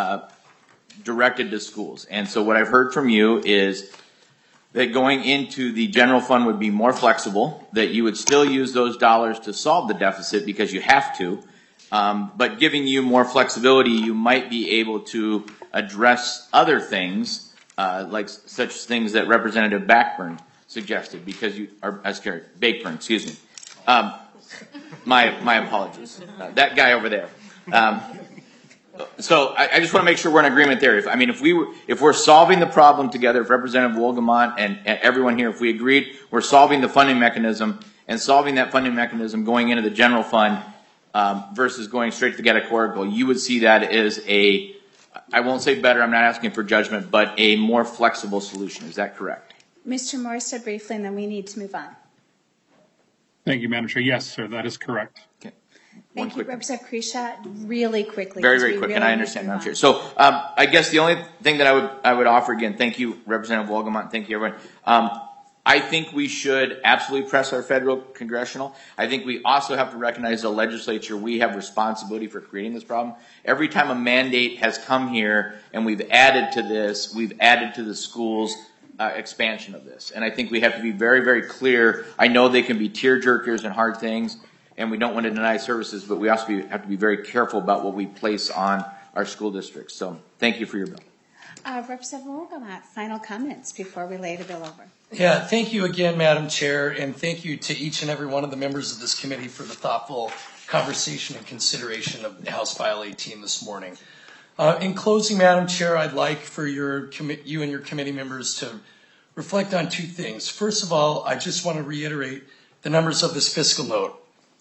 directed to schools. And so what I've heard from you is that going into the general fund would be more flexible, that you would still use those dollars to solve the deficit because you have to, but giving you more flexibility, you might be able to address other things, like such things that Representative Backburn suggested, because you are, Bakeburn, excuse me. My apologies. That guy over there. So I just want to make sure we're in agreement there. If we're solving the problem together, if Representative Wolgamott and everyone here, if we agreed we're solving the funding mechanism and solving that funding mechanism going into the general fund versus going straight to the categorical, you would see that as I won't say better, I'm not asking for judgment, but a more flexible solution. Is that correct? Mr. Morissette, briefly, and then we need to move on. Thank you, Madam Chair. Yes, sir, that is correct. Okay. Thank you, Representative Kresha. Really quickly. Very, very quick, really, and I understand, Madam Chair. So I guess the only thing that I would offer, again, thank you, Representative Wolgamott, thank you, everyone. I think we should absolutely press our federal congressional. I think we also have to recognize the legislature, we have responsibility for creating this problem. Every time a mandate has come here and we've added to this, we've added to the schools' expansion of this. And I think we have to be very, very clear. I know they can be tear jerkers and hard things, and we don't want to deny services, but we also have to be very careful about what we place on our school districts. So thank you for your bill. Representative Wolgamott, final comments before we lay the bill over. Yeah, thank you again, Madam Chair, and thank you to each and every one of the members of this committee for the thoughtful conversation and consideration of House File 18 this morning. In closing, Madam Chair, I'd like for you and your committee members to reflect on two things. First of all, I just want to reiterate the numbers of this fiscal note.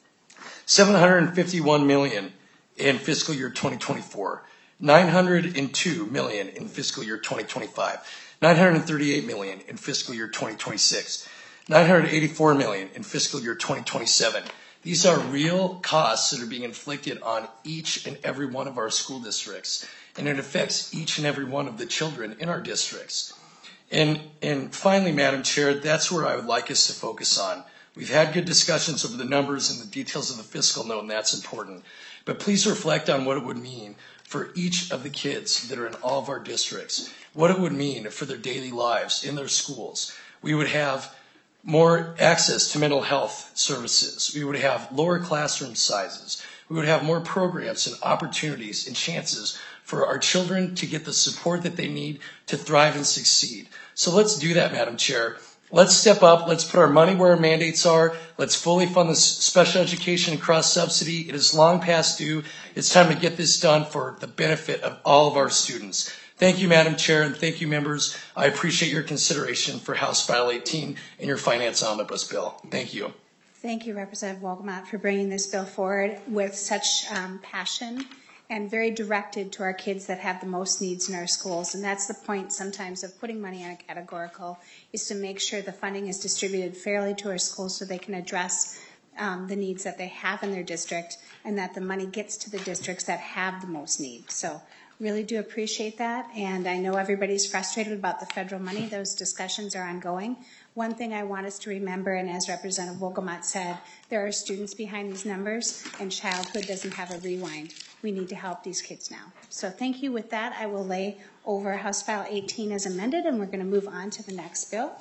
$751 million in fiscal year 2024, $902 million in fiscal year 2025, $938 million in fiscal year 2026, $984 million in fiscal year 2027. These are real costs that are being inflicted on each and every one of our school districts, and it affects each and every one of the children in our districts. And finally, Madam Chair, that's where I would like us to focus on. We've had good discussions over the numbers and the details of the fiscal note, and that's important. But please reflect on what it would mean for each of the kids that are in all of our districts, what it would mean for their daily lives in their schools. We would have more access to mental health services. We would have lower classroom sizes. We would have more programs and opportunities and chances for our children to get the support that they need to thrive and succeed. So let's do that, Madam Chair. Let's step up. Let's put our money where our mandates are. Let's fully fund this special education and cross-subsidy. It is long past due. It's time to get this done for the benefit of all of our students. Thank you, Madam Chair, and thank you, members. I appreciate your consideration for House File 18 and your Finance Omnibus Bill. Thank you. Thank you, Representative Wolgamott, for bringing this bill forward with such passion and very directed to our kids that have the most needs in our schools. And that's the point sometimes of putting money on a categorical, is to make sure the funding is distributed fairly to our schools so they can address the needs that they have in their district, and that the money gets to the districts that have the most need. So really do appreciate that. And I know everybody's frustrated about the federal money. Those discussions are ongoing. One thing I want us to remember, and as Representative Wolgamott said, there are students behind these numbers, and childhood doesn't have a rewind. We need to help these kids now. So thank you. With that, I will lay over House File 18 as amended, and we're going to move on to the next bill.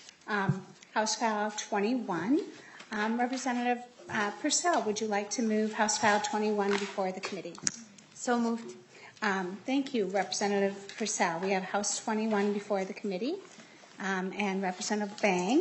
House File 21. Representative Purcell, would you like to move House File 21 before the committee? So moved. Thank you, Representative Purcell. We have House 21 before the committee. And Representative Bang,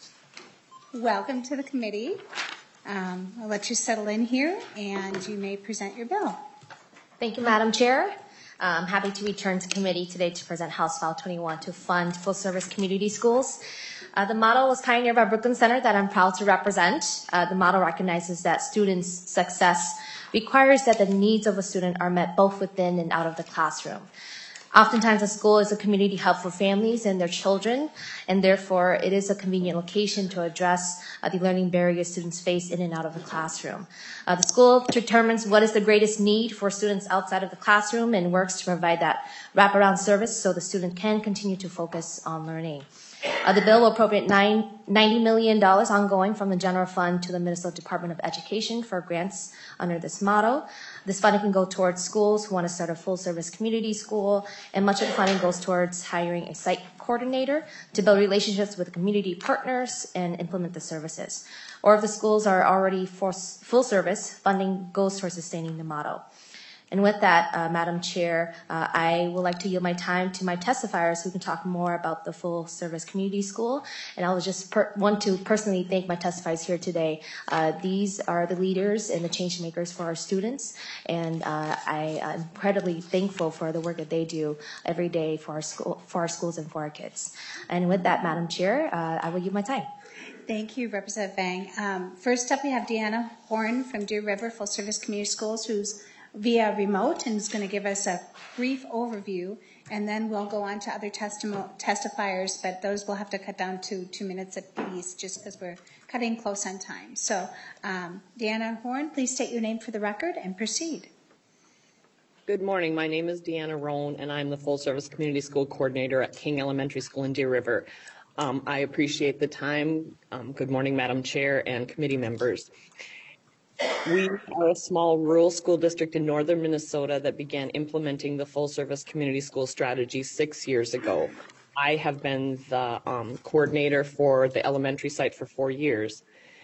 welcome to the committee. I'll let you settle in here, and you may present your bill. Thank you, Madam Chair. I'm happy to return to committee today to present House File 21 to fund full-service community schools. The model was pioneered by Brooklyn Center that I'm proud to represent. The model recognizes that students' success requires that the needs of a student are met both within and out of the classroom. Oftentimes, a school is a community hub for families and their children, and therefore it is a convenient location to address the learning barriers students face in and out of the classroom. The school determines what is the greatest need for students outside of the classroom and works to provide that wraparound service so the student can continue to focus on learning. The bill will appropriate $90 million ongoing from the general fund to the Minnesota Department of Education for grants under this model. This funding can go towards schools who want to start a full-service community school, and much of the funding goes towards hiring a site coordinator to build relationships with community partners and implement the services. Or if the schools are already full service, funding goes towards sustaining the model. And with that, Madam Chair, I would like to yield my time to my testifiers who can talk more about the full service community school. And I would just want to personally thank my testifiers here today. These are the leaders and the change makers for our students. And I am incredibly thankful for the work that they do every day for our schools and for our kids. And with that, Madam Chair, I will yield my time. Thank you, Representative Bang. First up, we have Deanna Horn from Deer River Full Service Community Schools, who's via remote and is going to give us a brief overview, and then we'll go on to other testifiers, but those will have to cut down to 2 minutes apiece just because we're cutting close on time. So Deanna Horn, please state your name for the record and proceed. Good morning. My name is Deanna Roan, and I'm the Full Service Community School Coordinator at King Elementary School in Deer River. I appreciate the time. Good morning, Madam Chair and committee members. We are a small rural school district in northern Minnesota that began implementing the full service community school strategy 6 years ago. I have been the coordinator for the elementary site for 4 years.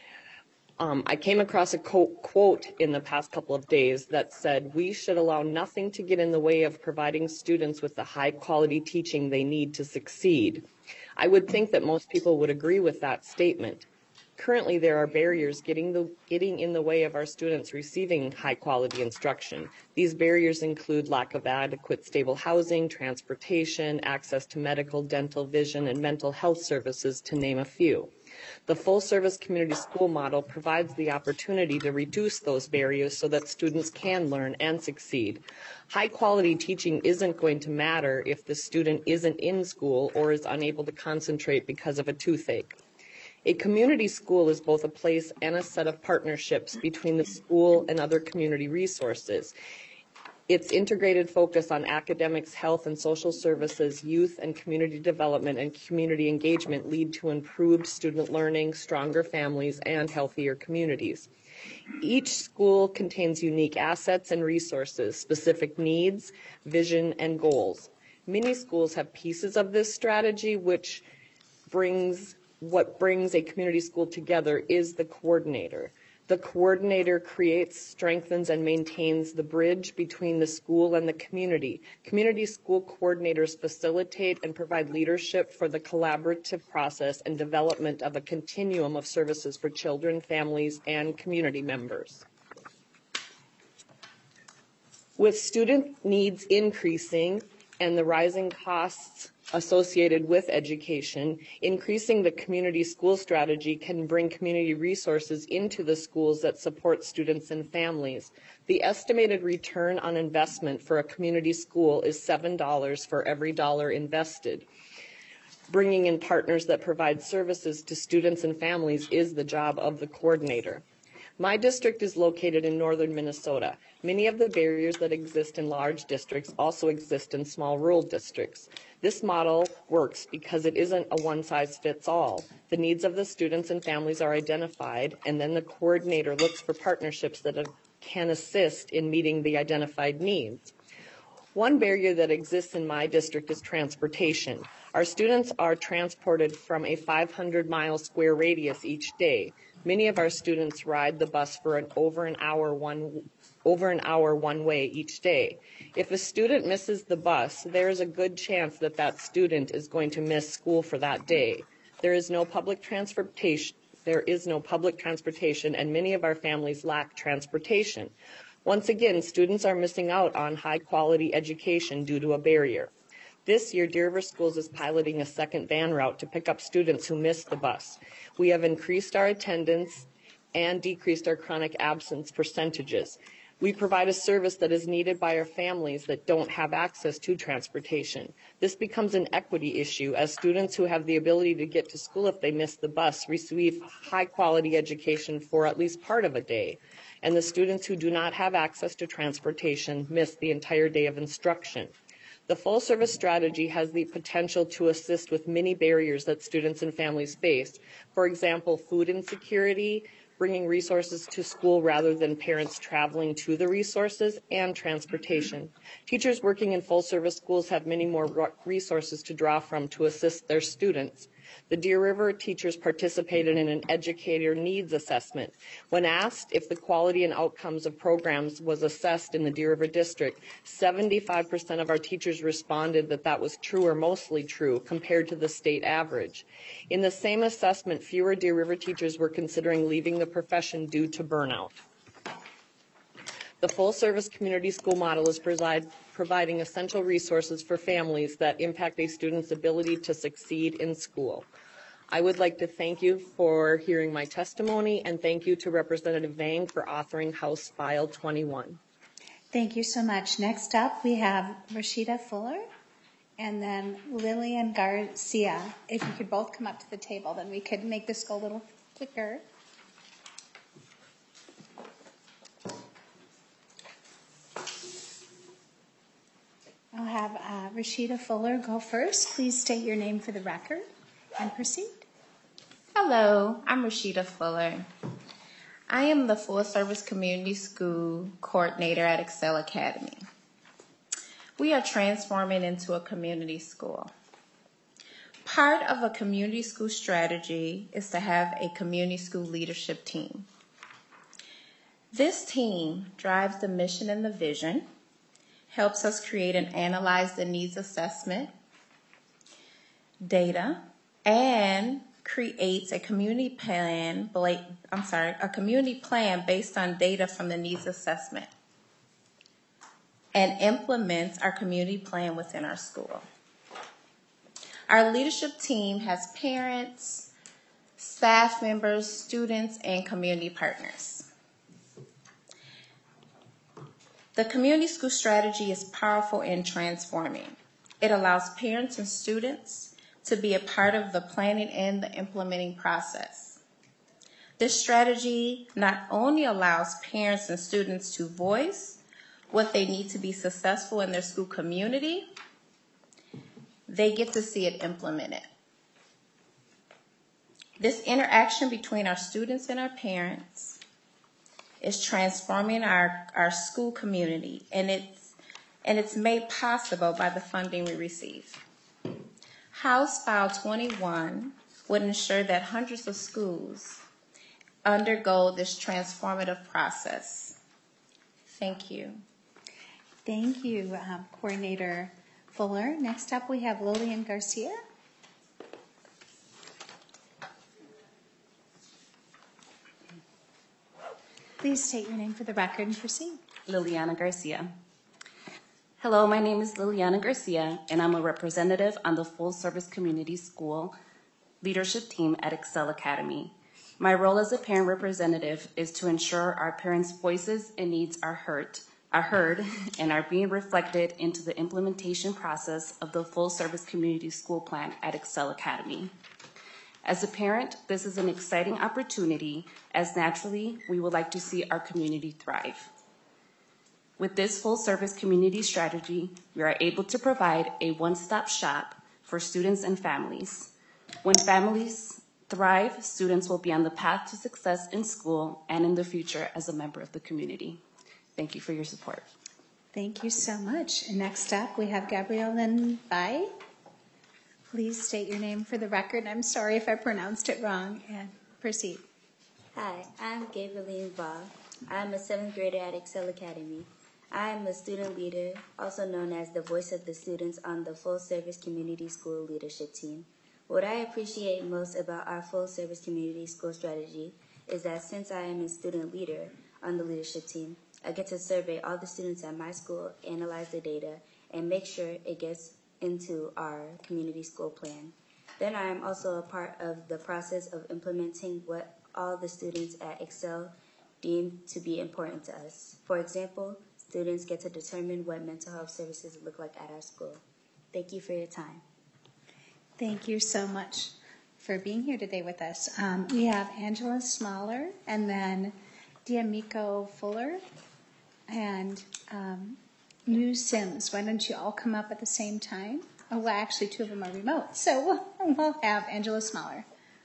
I came across a quote in the past couple of days that said, "We should allow nothing to get in the way of providing students with the high quality teaching they need to succeed." I would think that most people would agree with that statement. Currently, there are barriers getting in the way of our students receiving high-quality instruction. These barriers include lack of adequate, stable housing, transportation, access to medical, dental, vision, and mental health services, to name a few. The full-service community school model provides the opportunity to reduce those barriers so that students can learn and succeed. High-quality teaching isn't going to matter if the student isn't in school or is unable to concentrate because of a toothache. A community school is both a place and a set of partnerships between the school and other community resources. Its integrated focus on academics, health and social services, youth and community development, and community engagement lead to improved student learning, stronger families, and healthier communities. Each school contains unique assets and resources, specific needs, vision, and goals. Many schools have pieces of this strategy, what brings a community school together is the coordinator. The coordinator creates, strengthens, and maintains the bridge between the school and the community. Community school coordinators facilitate and provide leadership for the collaborative process and development of a continuum of services for children, families, and community members. With student needs increasing and the rising costs associated with education, increasing the community school strategy can bring community resources into the schools that support students and families. The estimated return on investment for a community school is $7 for every dollar invested. Bringing in partners that provide services to students and families is the job of the coordinator. My district is located in northern Minnesota. Many of the barriers that exist in large districts also exist in small rural districts. This model works because it isn't a one-size-fits-all. The needs of the students and families are identified, and then the coordinator looks for partnerships that can assist in meeting the identified needs. One barrier that exists in my district is transportation. Our students are transported from a 500-mile square radius each day. Many of our students ride the bus for over an hour one way each day. If a student misses the bus, there is a good chance that that student is going to miss school for that day. There is no public transportation, and many of our families lack transportation. Once again, students are missing out on high-quality education due to a barrier. This year, Deer River Schools is piloting a second van route to pick up students who missed the bus. We have increased our attendance and decreased our chronic absence percentages. We provide a service that is needed by our families that don't have access to transportation. This becomes an equity issue as students who have the ability to get to school if they miss the bus receive high-quality education for at least part of a day, and the students who do not have access to transportation miss the entire day of instruction. The full-service strategy has the potential to assist with many barriers that students and families face. For example, food insecurity, bringing resources to school rather than parents traveling to the resources, and transportation. Teachers working in full-service schools have many more resources to draw from to assist their students. The Deer River teachers participated in an educator needs assessment. When asked if the quality and outcomes of programs was assessed in the Deer River district, 75% of our teachers responded that that was true or mostly true compared to the state average. In the same assessment, fewer Deer River teachers were considering leaving the profession due to burnout. The full-service community school model is providing essential resources for families that impact a student's ability to succeed in school. I would like to thank you for hearing my testimony, and thank you to Representative Vang for authoring House File 21. Thank you so much. Next up, we have Rashida Fuller and then Lillian Garcia. If you could both come up to the table, then we could make this go a little quicker. I'll have Rashida Fuller go first. Please state your name for the record and proceed. Hello, I'm Rashida Fuller. I am the Full Service Community School Coordinator at Excel Academy. We are transforming into a community school. Part of a community school strategy is to have a community school leadership team. This team drives the mission and the vision, helps us create and analyze the needs assessment data, and creates a community plan based on data from the needs assessment, and implements our community plan within our school. Our leadership team has parents, staff members, students, and community partners. The community school strategy is powerful in transforming. It allows parents and students to be a part of the planning and the implementing process. This strategy not only allows parents and students to voice what they need to be successful in their school community, they get to see it implemented. This interaction between our students and our parents is transforming our school community, and it's made possible by the funding we receive. House File 21 would ensure that hundreds of schools undergo this transformative process. Thank you. Thank you, Coordinator Fuller. Next up, we have Lillian Garcia. Please state your name for the record and proceed. Liliana Garcia. Hello, my name is Liliana Garcia, and I'm a representative on the Full Service Community School leadership team at Excel Academy. My role as a parent representative is to ensure our parents' voices and needs are heard, and are being reflected into the implementation process of the Full Service Community School Plan at Excel Academy. As a parent, this is an exciting opportunity, as naturally we would like to see our community thrive. With this full service community strategy, we are able to provide a one-stop shop for students and families. When families thrive, students will be on the path to success in school and in the future as a member of the community. Thank you for your support. Thank you so much. And next up, we have Gabrielle Bai. Please state your name for the record. I'm sorry if I pronounced it wrong, and proceed. Hi, I'm Gabrielle Bai. I'm a 7th grader at Excel Academy. I am a student leader, also known as the voice of the students on the Full Service Community School leadership team. What I appreciate most about our Full Service Community School strategy is that since I am a student leader on the leadership team, I get to survey all the students at my school, analyze the data, and make sure it gets into our community school plan. Then I am also a part of the process of implementing what all the students at Excel deem to be important to us. For example, students get to determine what mental health services look like at our school. Thank you for your time. Thank you so much for being here today with us. We have Angela Smaller and then D'Amico Fuller and New Sims. Why don't you all come up at the same time? Oh, well, actually, two of them are remote. So we'll have Angela Smaller.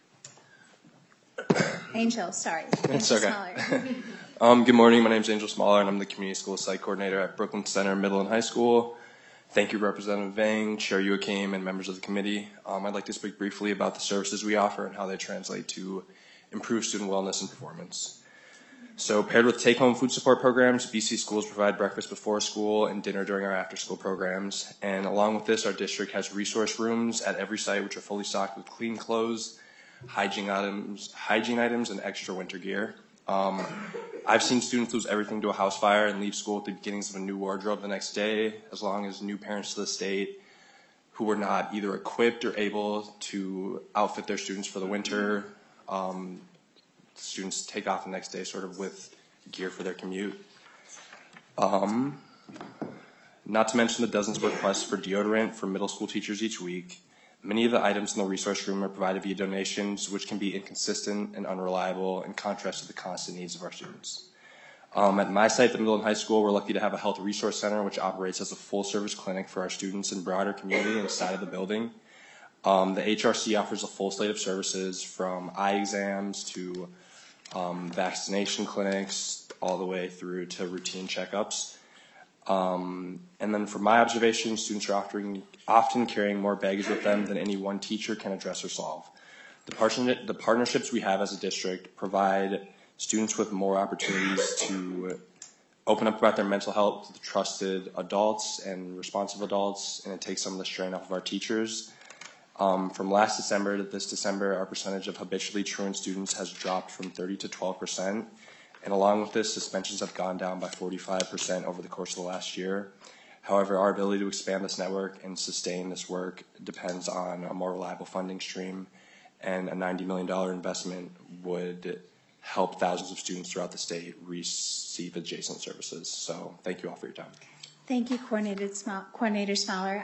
Angel, sorry. It's Angel okay. Smaller. Good morning. My name is Angel Smaller, and I'm the Community School Site Coordinator at Brooklyn Center Middle and High School. Thank you, Representative Vang, Chair Joachim, and members of the committee. I'd like to speak briefly about the services we offer and how they translate to improve student wellness and performance. So paired with take-home food support programs, BC schools provide breakfast before school and dinner during our after-school programs. And along with this, our district has resource rooms at every site which are fully stocked with clean clothes, hygiene items, and extra winter gear. I've seen students lose everything to a house fire and leave school with the beginnings of a new wardrobe the next day, as long as new parents to the state who were not either equipped or able to outfit their students for the winter. Students take off the next day sort of with gear for their commute. Not to mention the dozens of requests for deodorant for middle school teachers each week. Many of the items in the resource room are provided via donations, which can be inconsistent and unreliable in contrast to the constant needs of our students. At my site, the middle and high school, we're lucky to have a health resource center, which operates as a full-service clinic for our students and broader community inside of the building. The HRC offers a full slate of services from eye exams to vaccination clinics, all the way through to routine checkups. And then from my observation, students are often carrying more baggage with them than any one teacher can address or solve. The partnerships we have as a district provide students with more opportunities to open up about their mental health to trusted adults and responsive adults, and it takes some of the strain off of our teachers. From last December to this December, our percentage of habitually truant students has dropped from 30 to 12%. And along with this, suspensions have gone down by 45% over the course of the last year. However, our ability to expand this network and sustain this work depends on a more reliable funding stream, and a $90 million investment would help thousands of students throughout the state receive adjacent services. So thank you all for your time. Thank you, Coordinator Smaller.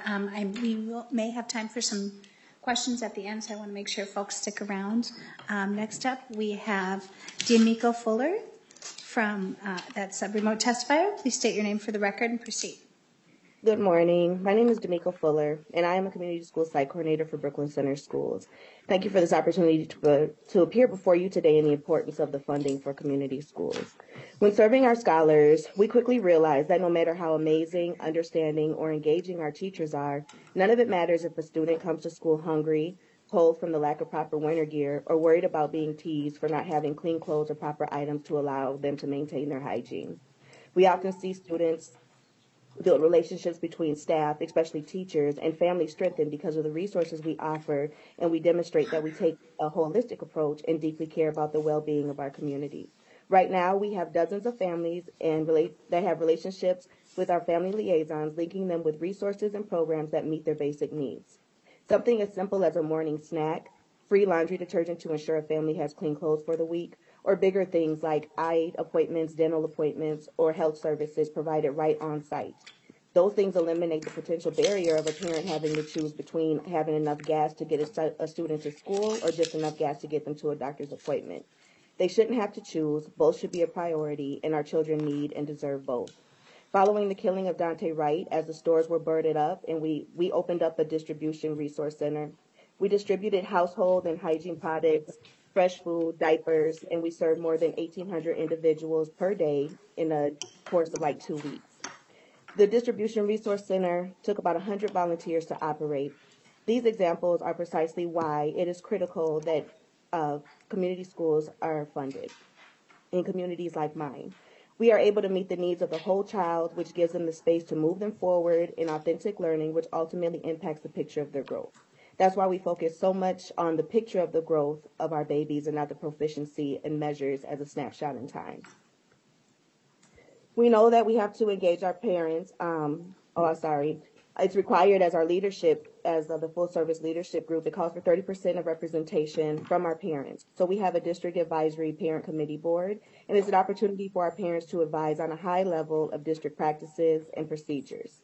May have time for some questions at the end, so I want to make sure folks stick around. Next up, we have D'Amico Fuller from that's a remote testifier. Please state your name for the record and proceed. Good morning. My name is D'Amico Fuller, and I am a community school site coordinator for Brooklyn Center Schools. Thank you for this opportunity to appear before you today and the importance of the funding for community schools. When serving our scholars, we quickly realized that no matter how amazing, understanding, or engaging our teachers are, none of it matters if a student comes to school hungry, cold from the lack of proper winter gear, or worried about being teased for not having clean clothes or proper items to allow them to maintain their hygiene. We often see students build relationships between staff, especially teachers, and families strengthened because of the resources we offer, and we demonstrate that we take a holistic approach and deeply care about the well-being of our community. Right now, we have dozens of families that have relationships with our family liaisons, linking them with resources and programs that meet their basic needs. Something as simple as a morning snack, free laundry detergent to ensure a family has clean clothes for the week, or bigger things like eye appointments, dental appointments, or health services provided right on site. Those things eliminate the potential barrier of a parent having to choose between having enough gas to get a student to school or just enough gas to get them to a doctor's appointment. They shouldn't have to choose. Both should be a priority, and our children need and deserve both. Following the killing of Dante Wright, as the stores were boarded up and we opened up a distribution resource center, we distributed household and hygiene products, fresh food, diapers, and we served more than 1,800 individuals per day in a course of like 2 weeks. The Distribution Resource Center took about 100 volunteers to operate. These examples are precisely why it is critical that community schools are funded in communities like mine. We are able to meet the needs of the whole child, which gives them the space to move them forward in authentic learning, which ultimately impacts the picture of their growth. That's why we focus so much on the picture of the growth of our babies and not the proficiency and measures as a snapshot in time. We know that we have to engage our parents. It's required as our leadership, as the full service leadership group, it calls for 30% of representation from our parents. So we have a district advisory parent committee board, and it's an opportunity for our parents to advise on a high level of district practices and procedures.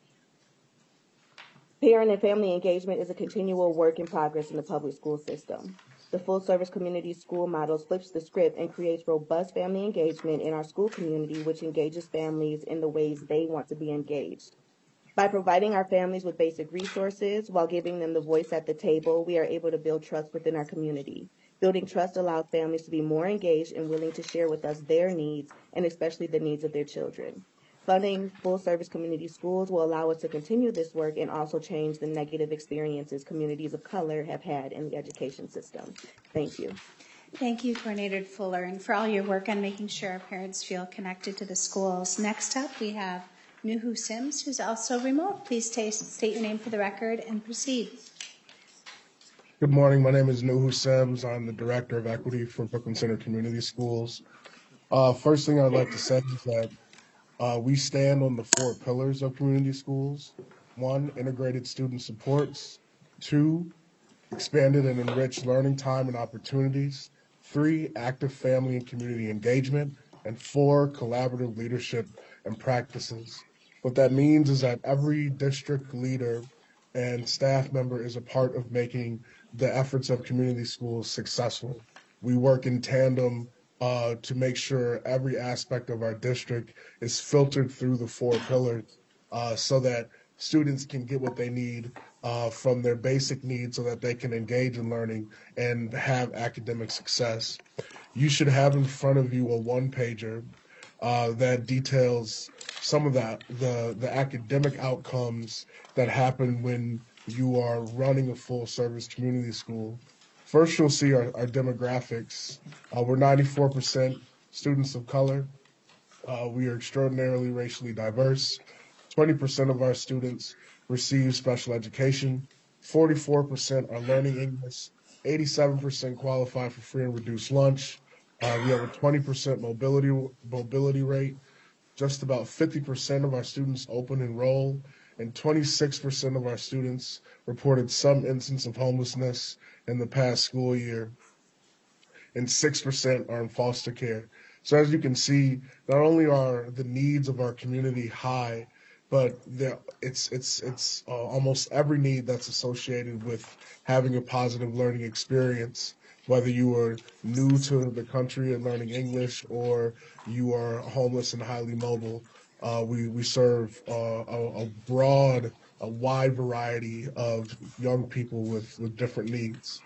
Parent and family engagement is a continual work in progress in the public school system. The full service community school model flips the script and creates robust family engagement in our school community, which engages families in the ways they want to be engaged. By providing our families with basic resources while giving them the voice at the table, we are able to build trust within our community. Building trust allows families to be more engaged and willing to share with us their needs, and especially the needs of their children. Funding full-service community schools will allow us to continue this work and also change the negative experiences communities of color have had in the education system. Thank you. Thank you, Coordinator Fuller, and for all your work on making sure our parents feel connected to the schools. Next up, we have Nuhu Sims, who's also remote. Please state your name for the record and proceed. Good morning. My name is Nuhu Sims. I'm the Director of Equity for Brooklyn Center Community Schools. First thing I'd like to say is that we stand on the 4 pillars of community schools. 1, integrated student supports. 2, expanded and enriched learning time and opportunities. 3, active family and community engagement. And 4, collaborative leadership and practices. What that means is that every district leader and staff member is a part of making the efforts of community schools successful. We work in tandem to make sure every aspect of our district is filtered through the 4 pillars so that students can get what they need from their basic needs so that they can engage in learning and have academic success. You should have in front of you a 1-pager that details some of the academic outcomes that happen when you are running a full service community school. First, you'll see our demographics. We're 94% students of color. We are extraordinarily racially diverse. 20% of our students receive special education. 44% are learning English. 87% qualify for free and reduced lunch. We have a 20% mobility rate. Just about 50% of our students open enroll, and 26% of our students reported some instance of homelessness in the past school year, and 6% are in foster care. So as you can see, not only are the needs of our community high, but it's almost every need that's associated with having a positive learning experience, whether you are new to the country and learning English or you are homeless and highly mobile. We serve a wide variety of young people with different needs.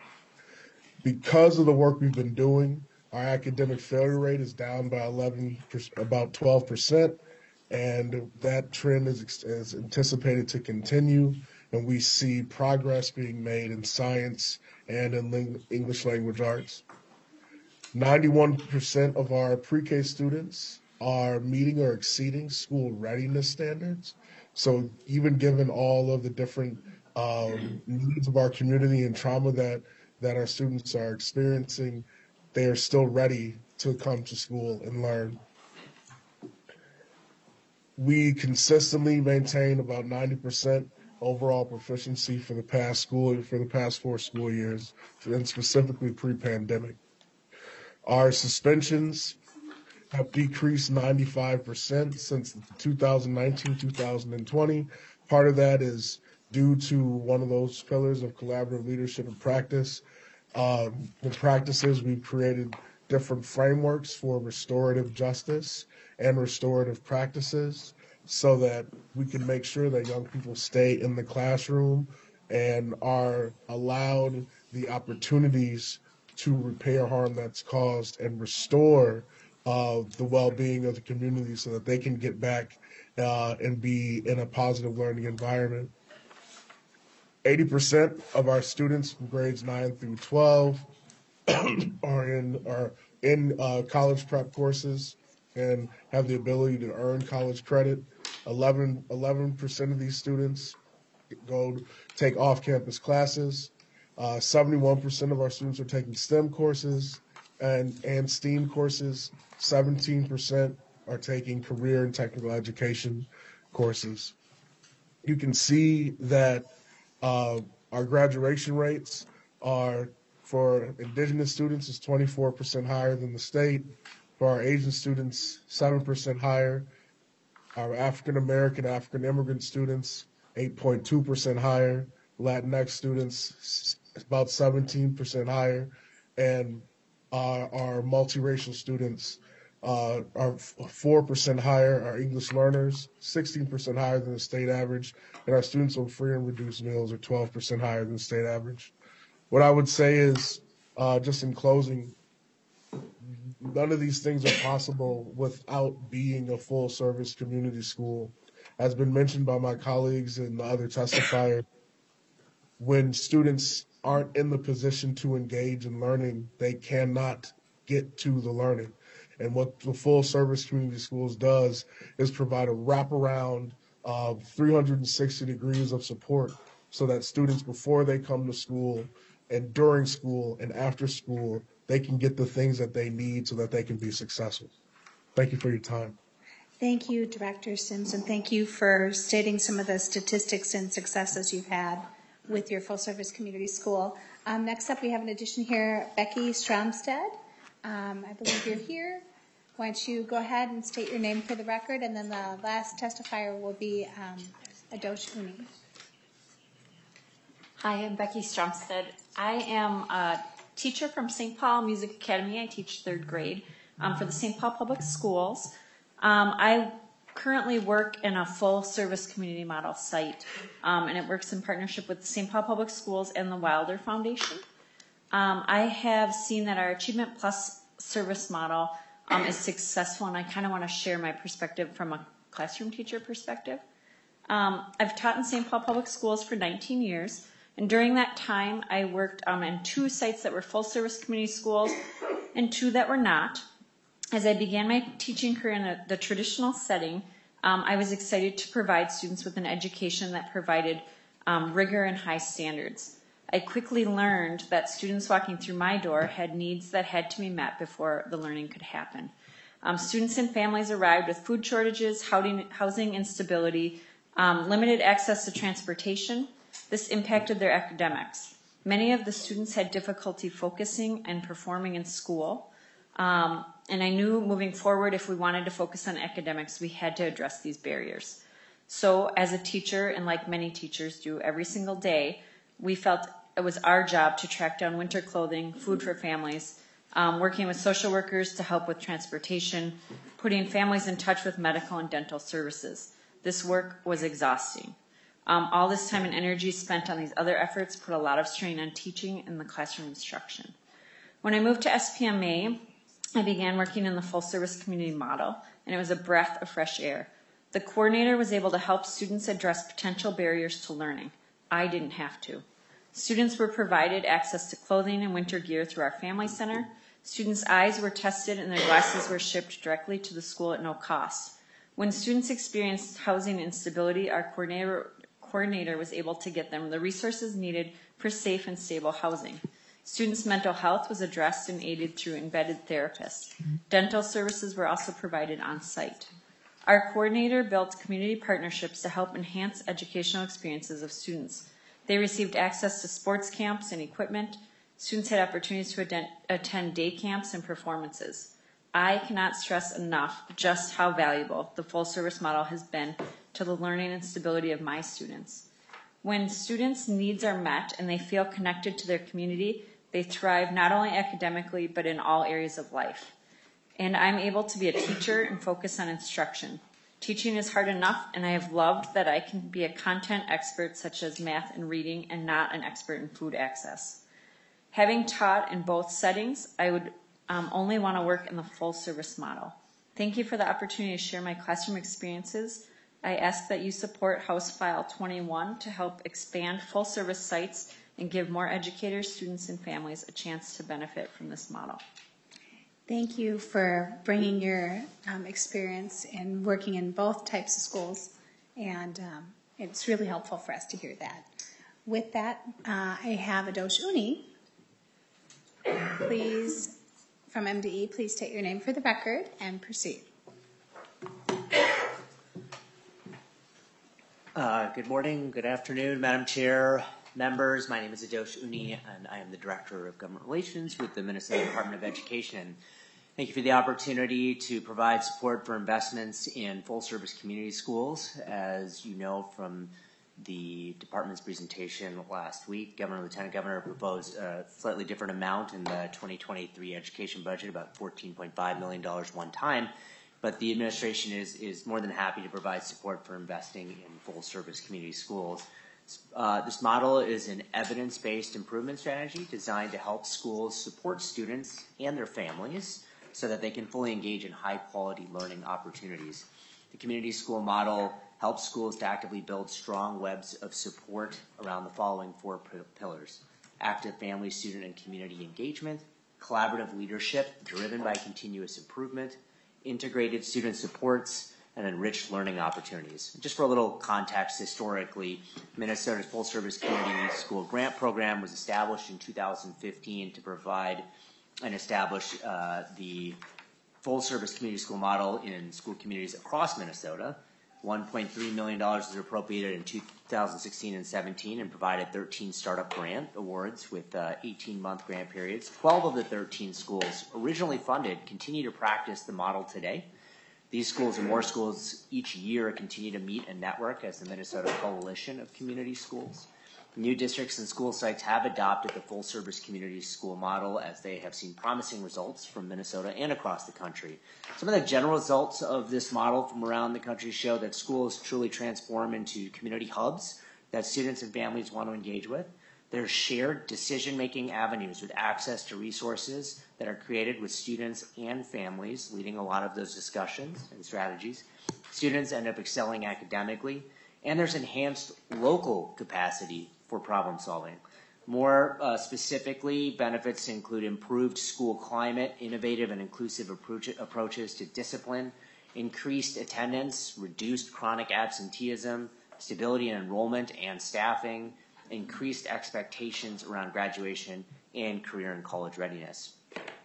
Because of the work we've been doing, our academic failure rate is down by about 12%, and that trend is anticipated to continue, and we see progress being made in science and in English language arts. 91% of our pre-K students are meeting or exceeding school readiness standards. So even given all of the different needs of our community and trauma that our students are experiencing, they are still ready to come to school and learn. We consistently maintain about 90% overall proficiency for the past 4 school years, and specifically pre-pandemic. Our suspensions have decreased 95% since 2019-2020. Part of that is due to one of those pillars of collaborative leadership and practice. In practices, we've created different frameworks for restorative justice and restorative practices so that we can make sure that young people stay in the classroom and are allowed the opportunities to repair harm that's caused and restore the well-being of the community so that they can get back and be in a positive learning environment. 80% of our students from grades 9 through 12 are in college prep courses and have the ability to earn college credit. 11% of these students go take off-campus classes. 71% of our students are taking STEM courses and STEAM courses. 17% are taking career and technical education courses. You can see that our graduation rates are, for Indigenous students, is 24% higher than the state. For our Asian students, 7% higher. Our African American, African immigrant students, 8.2% higher. Latinx students, about 17% higher. And our multiracial students are 4% higher. Our English learners, 16% higher than the state average. And our students on free and reduced meals are 12% higher than the state average. What I would say is, just in closing, none of these things are possible without being a full-service community school. As been mentioned by my colleagues and the other testifiers, when students aren't in the position to engage in learning, they cannot get to the learning. And what the full-service community schools does is provide a wraparound of 360 degrees of support so that students, before they come to school and during school and after school, they can get the things that they need so that they can be successful. Thank you for your time. Thank you, Director Simpson. Thank you for stating some of the statistics and successes you've had with your full-service community school. Next up, we have an addition here, Becky Stromstead. I believe you're here. Why don't you go ahead and state your name for the record, and then the last testifier will be Adosh Uni. Hi, I'm Becky Stromstead. I am a teacher from St. Paul Music Academy. I teach 3rd grade for the St. Paul Public Schools. I currently work in a full-service community model site, and it works in partnership with the St. Paul Public Schools and the Wilder Foundation. I have seen that our Achievement Plus service model is successful, and I kind of want to share my perspective from a classroom teacher perspective. I've taught in St. Paul Public Schools for 19 years, and during that time, I worked in 2 sites that were full-service community schools and 2 that were not. As I began my teaching career in the traditional setting, I was excited to provide students with an education that provided rigor and high standards. I quickly learned that students walking through my door had needs that had to be met before the learning could happen. Students and families arrived with food shortages, housing instability, limited access to transportation. This impacted their academics. Many of the students had difficulty focusing and performing in school. And I knew moving forward, if we wanted to focus on academics, we had to address these barriers. So as a teacher, and like many teachers do every single day, we felt it was our job to track down winter clothing, food for families, working with social workers to help with transportation, putting families in touch with medical and dental services. This work was exhausting. All this time and energy spent on these other efforts put a lot of strain on teaching and the classroom instruction. When I moved to SPMA, I began working in the full-service community model, and it was a breath of fresh air. The coordinator was able to help students address potential barriers to learning. I didn't have to. Students were provided access to clothing and winter gear through our family center. Students' eyes were tested and their glasses were shipped directly to the school at no cost. When students experienced housing instability, our coordinator was able to get them the resources needed for safe and stable housing. Students' mental health was addressed and aided through embedded therapists. Dental services were also provided on site. Our coordinator built community partnerships to help enhance educational experiences of students. They received access to sports camps and equipment. Students had opportunities to attend day camps and performances. I cannot stress enough just how valuable the full service model has been to the learning and stability of my students. When students' needs are met and they feel connected to their community, they thrive not only academically, but in all areas of life. And I'm able to be a teacher and focus on instruction. Teaching is hard enough, and I have loved that I can be a content expert such as math and reading and not an expert in food access. Having taught in both settings, I would only want to work in the full service model. Thank you for the opportunity to share my classroom experiences. I ask that you support House File 21 to help expand full service sites and give more educators, students, and families a chance to benefit from this model. Thank you for bringing your experience in working in both types of schools, and it's really helpful for us to hear that. With that, I have Adosh Uni. Please, from MDE, please state your name for the record and proceed. Good morning, good afternoon, Madam Chair, members. My name is Adosh Uni, and I am the Director of Government Relations with the Minnesota Department of Education. Thank you for the opportunity to provide support for investments in full-service community schools. As you know from the department's presentation last week, Governor and Lieutenant Governor proposed a slightly different amount in the 2023 education budget, about $14.5 million one time. But the administration is more than happy to provide support for investing in full-service community schools. This model is an evidence-based improvement strategy designed to help schools support students and their families so that they can fully engage in high-quality learning opportunities. The community school model helps schools to actively build strong webs of support around the following four pillars: active family, student, and community engagement, collaborative leadership driven by continuous improvement, integrated student supports, and enriched learning opportunities. Just for a little context, historically, Minnesota's full-service community school grant program was established in 2015 to provide and establish the full-service community school model in school communities across Minnesota. $1.3 million was appropriated in 2016 and 17 and provided 13 startup grant awards with 18-month grant periods. 12 of the 13 schools originally funded continue to practice the model today. These schools and more schools each year continue to meet and network as the Minnesota Coalition of Community Schools. New districts and school sites have adopted the full-service community school model as they have seen promising results from Minnesota and across the country. Some of the general results of this model from around the country show that schools truly transform into community hubs that students and families want to engage with. They're shared decision-making avenues with access to resources that are created with students and families, leading a lot of those discussions and strategies. Students end up excelling academically, and there's enhanced local capacity for problem solving. More specifically, benefits include improved school climate, innovative and inclusive approaches to discipline, increased attendance, reduced chronic absenteeism, stability in enrollment and staffing, increased expectations around graduation, and career and college readiness.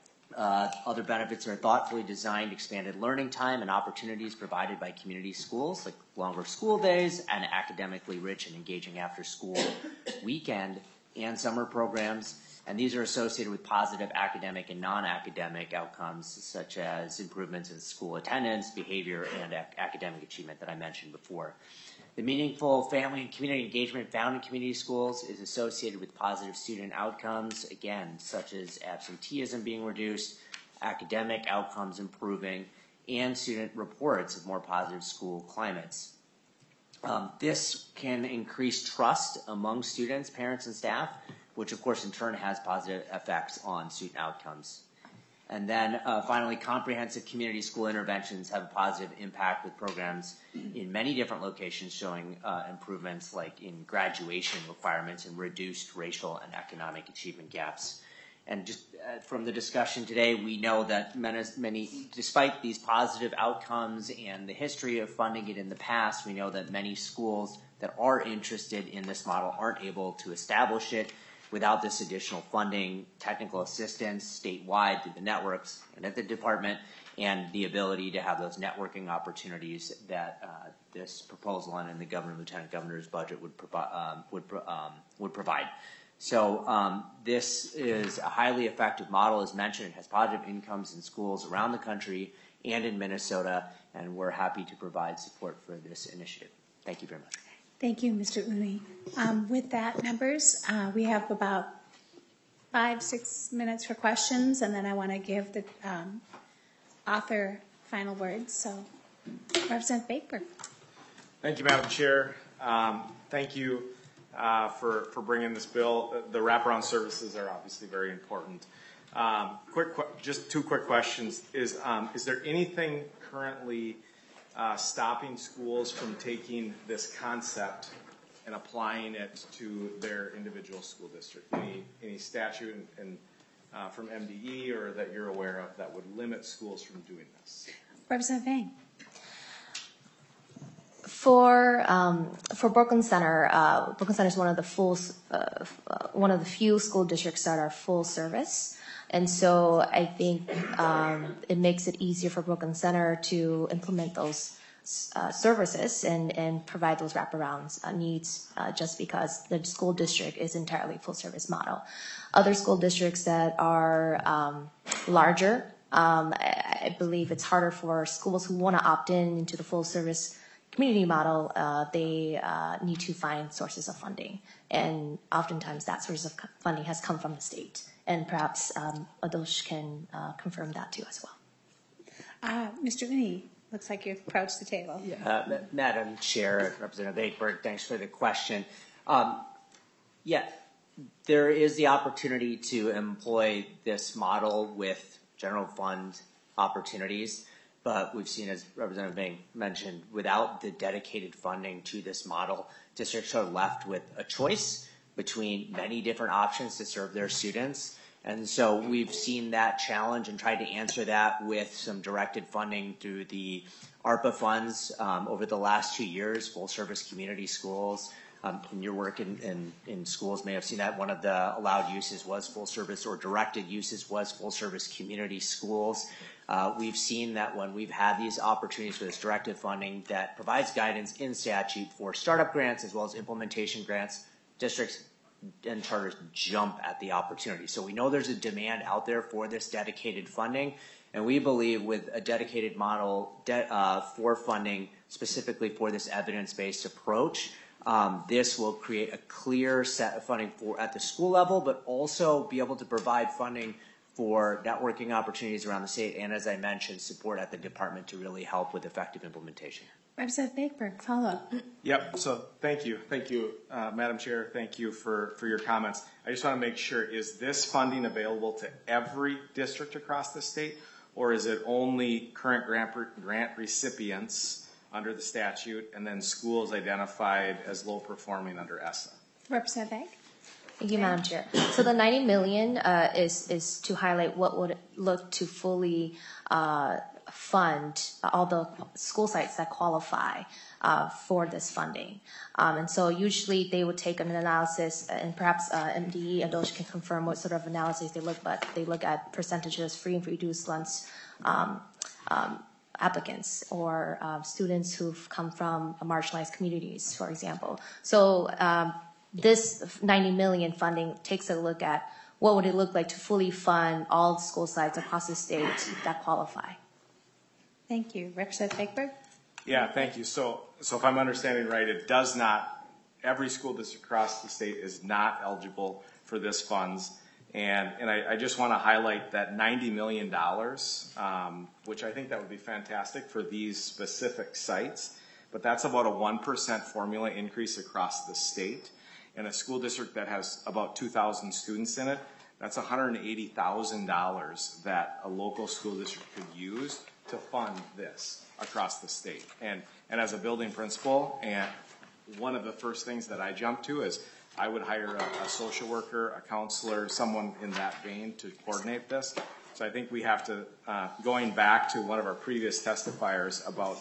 Other benefits are thoughtfully designed expanded learning time and opportunities provided by community schools, like longer school days and academically rich and engaging after school weekend and summer programs. And these are associated with positive academic and non-academic outcomes, such as improvements in school attendance, behavior, and academic achievement that I mentioned before. The meaningful family and community engagement found in community schools is associated with positive student outcomes, again, such as absenteeism being reduced, academic outcomes improving, and student reports of more positive school climates. This can increase trust among students, parents, and staff, which of course in turn has positive effects on student outcomes. And then finally, comprehensive community school interventions have a positive impact with programs in many different locations showing improvements like in graduation requirements and reduced racial and economic achievement gaps. And just from the discussion today, we know that many, despite these positive outcomes and the history of funding it in the past, we know that many schools that are interested in this model aren't able to establish it. without this additional funding, technical assistance statewide through the networks and at the department, and the ability to have those networking opportunities that this proposal and the governor and lieutenant governor's budget would provide. So this is a highly effective model, as mentioned. It has positive incomes in schools around the country and in Minnesota, and we're happy to provide support for this initiative. Thank you very much. Thank you, Mr. Uni. With that, members, we have about 5-6 minutes for questions, and then I want to give the author final words. So, Representative Baker. Thank you, Madam Chair. Thank you for bringing this bill. The wraparound services are obviously very important. Just 2 quick questions. Is there anything currently stopping schools from taking this concept and applying it to their individual school district? Any statute from MDE or that you're aware of that would limit schools from doing this? Representative Vang. For Brooklyn Center is one of the few school districts that are full service, and so I think it makes it easier for Brooklyn Center to implement those services and provide those wraparound needs just because the school district is entirely full service model. Other school districts that are larger, I believe it's harder for schools who want to opt into the full service community model. They need to find sources of funding, and oftentimes that source of funding has come from the state, and perhaps Adosh can confirm that too as well. Mr. Uni, looks like you've approached the table. Madam Chair, Representative Akeberg, thanks for the question. There is the opportunity to employ this model with general fund opportunities, but we've seen, as Representative Bing mentioned, without the dedicated funding to this model, districts are left with a choice between many different options to serve their students. And so we've seen that challenge and tried to answer that with some directed funding through the ARPA funds over the last 2 years. Full service community schools, in your work in schools may have seen that one of the allowed uses was full service, or directed uses was full service community schools. We've seen that when we've had these opportunities with this directed funding that provides guidance in statute for startup grants as well as implementation grants, districts and charters jump at the opportunity. So we know there's a demand out there for this dedicated funding, and we believe with a dedicated model for funding specifically for this evidence-based approach, this will create a clear set of funding for at the school level, but also be able to provide funding for networking opportunities around the state, and as I mentioned, support at the department to really help with effective implementation. Representative Bakeberg, follow up. Yep, so thank you, Madam Chair, thank you for your comments. I just want to make sure, is this funding available to every district across the state, or is it only current grant recipients under the statute and then schools identified as low performing under ESSA? Representative Bang. Thank you, Madam Chair. So the $90 million is to highlight what would look to fully fund all the school sites that qualify for this funding. And so usually they would take an analysis, and perhaps MDE and Adosh can confirm what sort of analysis they look, but they look at percentages free and reduced lunch applicants, or students who've come from marginalized communities, for example. So this $90 million funding takes a look at what would it look like to fully fund all the school sites across the state that qualify. Thank you. Representative Bakeberg? Yeah, thank you. So if I'm understanding right, it does not, every school district across the state is not eligible for this funds. And I just want to highlight that $90 million, which I think that would be fantastic for these specific sites, but that's about a 1% formula increase across the state. In a school district that has about 2,000 students in it, that's $180,000 that a local school district could use to fund this across the state. And as a building principal, and one of the first things that I jump to is I would hire a social worker, a counselor, someone in that vein to coordinate this. So I think we have to, going back to one of our previous testifiers about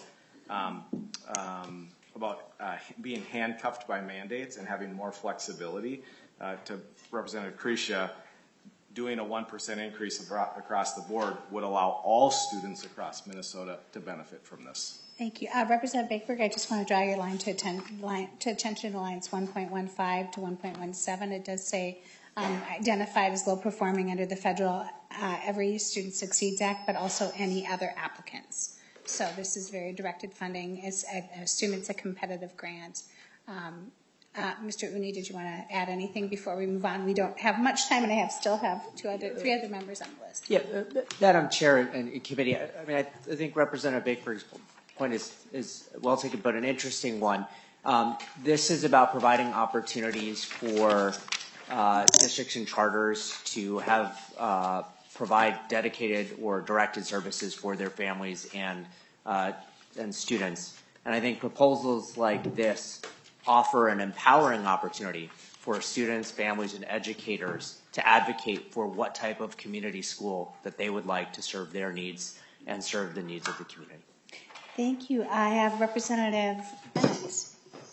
being handcuffed by mandates and having more flexibility, to Representative Crecia, doing a 1% increase across the board would allow all students across Minnesota to benefit from this. Thank you. Representative Bakeberg, I just want to draw your attention to lines 1.15 to 1.17. It does say identified as low performing under the federal Every Student Succeeds Act, but also any other applicants. So this is very directed funding. I assume it's a competitive grant. Mr. Uni, did you want to add anything before we move on? We don't have much time, and I still have three other members on the list. Yeah, Madam Chair and committee, I mean, I think Representative Bakeberg's point is well taken, but an interesting one. This is about providing opportunities for districts and charters to have provide dedicated or directed services for their families and students. And I think proposals like this offer an empowering opportunity for students, families, and educators to advocate for what type of community school that they would like to serve their needs and serve the needs of the community. Thank you. I have Representative Bennett.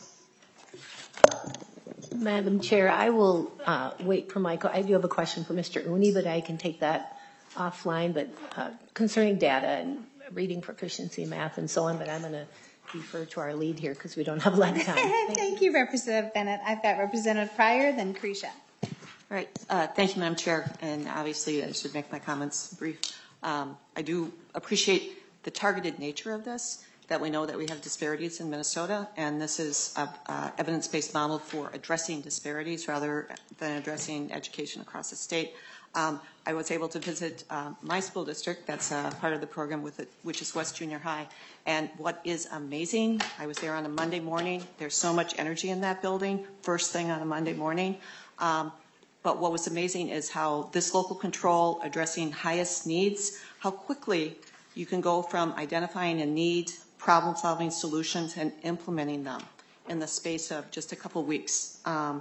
Madam Chair, I will wait for Michael. I do have a question for Mr. Uni, but I can take that offline. But concerning data and reading proficiency, math, and so on, but I'm going to defer to our lead here because we don't have a lot of time. Thank you, Representative Bennett. I've got Representative Pryor, then Crecia. All right. Thank you, Madam Chair. And obviously, I should make my comments brief. I do appreciate the targeted nature of this, that we know that we have disparities in Minnesota, and this is an evidence-based model for addressing disparities rather than addressing education across the state. I was able to visit my school district that's part of the program with it, which is West Junior High. And what is amazing, I was there on a Monday morning. There's so much energy in that building, first thing on a Monday morning. But what was amazing is how this local control addressing highest needs, how quickly you can go from identifying a need, problem-solving solutions, and implementing them in the space of just a couple weeks.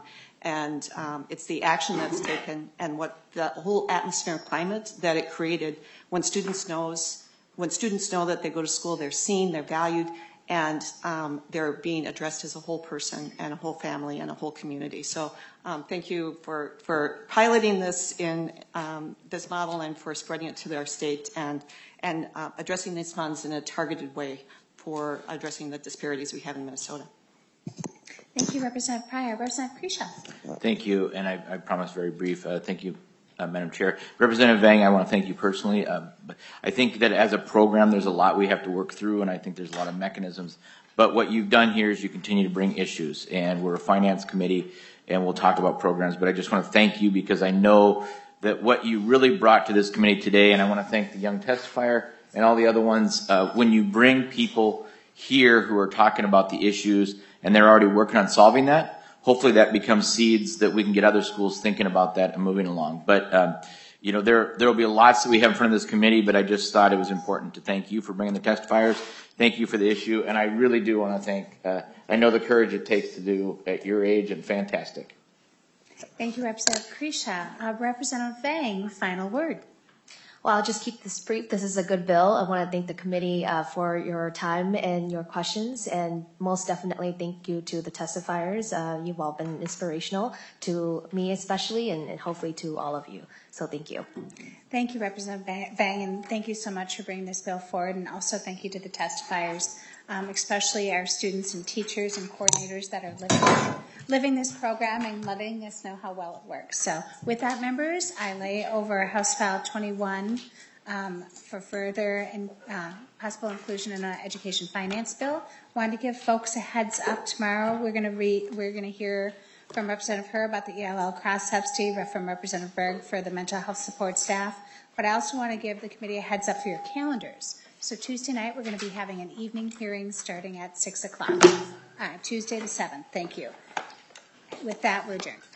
It's the action that's taken and what the whole atmosphere and climate that it created when students know that they go to school, they're seen, they're valued, and they're being addressed as a whole person and a whole family and a whole community. So thank you for piloting this in this model and for spreading it to our state and addressing these funds in a targeted way for addressing the disparities we have in Minnesota. Thank you, Representative Pryor. Representative Crecia. Thank you, and I promise very brief. Thank you, Madam Chair. Representative Vang, I want to thank you personally. I think that as a program, there's a lot we have to work through, and I think there's a lot of mechanisms. But what you've done here is you continue to bring issues, and we're a finance committee, and we'll talk about programs. But I just want to thank you because I know that what you really brought to this committee today, and I want to thank the young testifier and all the other ones, when you bring people here who are talking about the issues and they're already working on solving that, hopefully that becomes seeds that we can get other schools thinking about that and moving along. But, you know, there will be lots that we have in front of this committee, but I just thought it was important to thank you for bringing the testifiers. Thank you for the issue. And I really do want to thank, I know the courage it takes to do at your age, and fantastic. Thank you, Representative Crecia. Representative Vang, final word. Well, I'll just keep this brief. This is a good bill. I want to thank the committee for your time and your questions, and most definitely thank you to the testifiers. You've all been inspirational to me especially, and hopefully to all of you. So thank you. Thank you, Representative Vang, and thank you so much for bringing this bill forward, and also thank you to the testifiers, especially our students and teachers and coordinators that are living this program and letting us know how well it works. So with that, members, I lay over House File 21 for further and possible inclusion in an education finance bill. Wanted to give folks a heads up. Tomorrow we're going to hear from Representative Herr about the ELL cross-subsidy, from Representative Berg for the mental health support staff. But I also want to give the committee a heads up for your calendars. So Tuesday night we're going to be having an evening hearing starting at 6 o'clock. Tuesday the 7th. Thank you. With that, we're adjourned.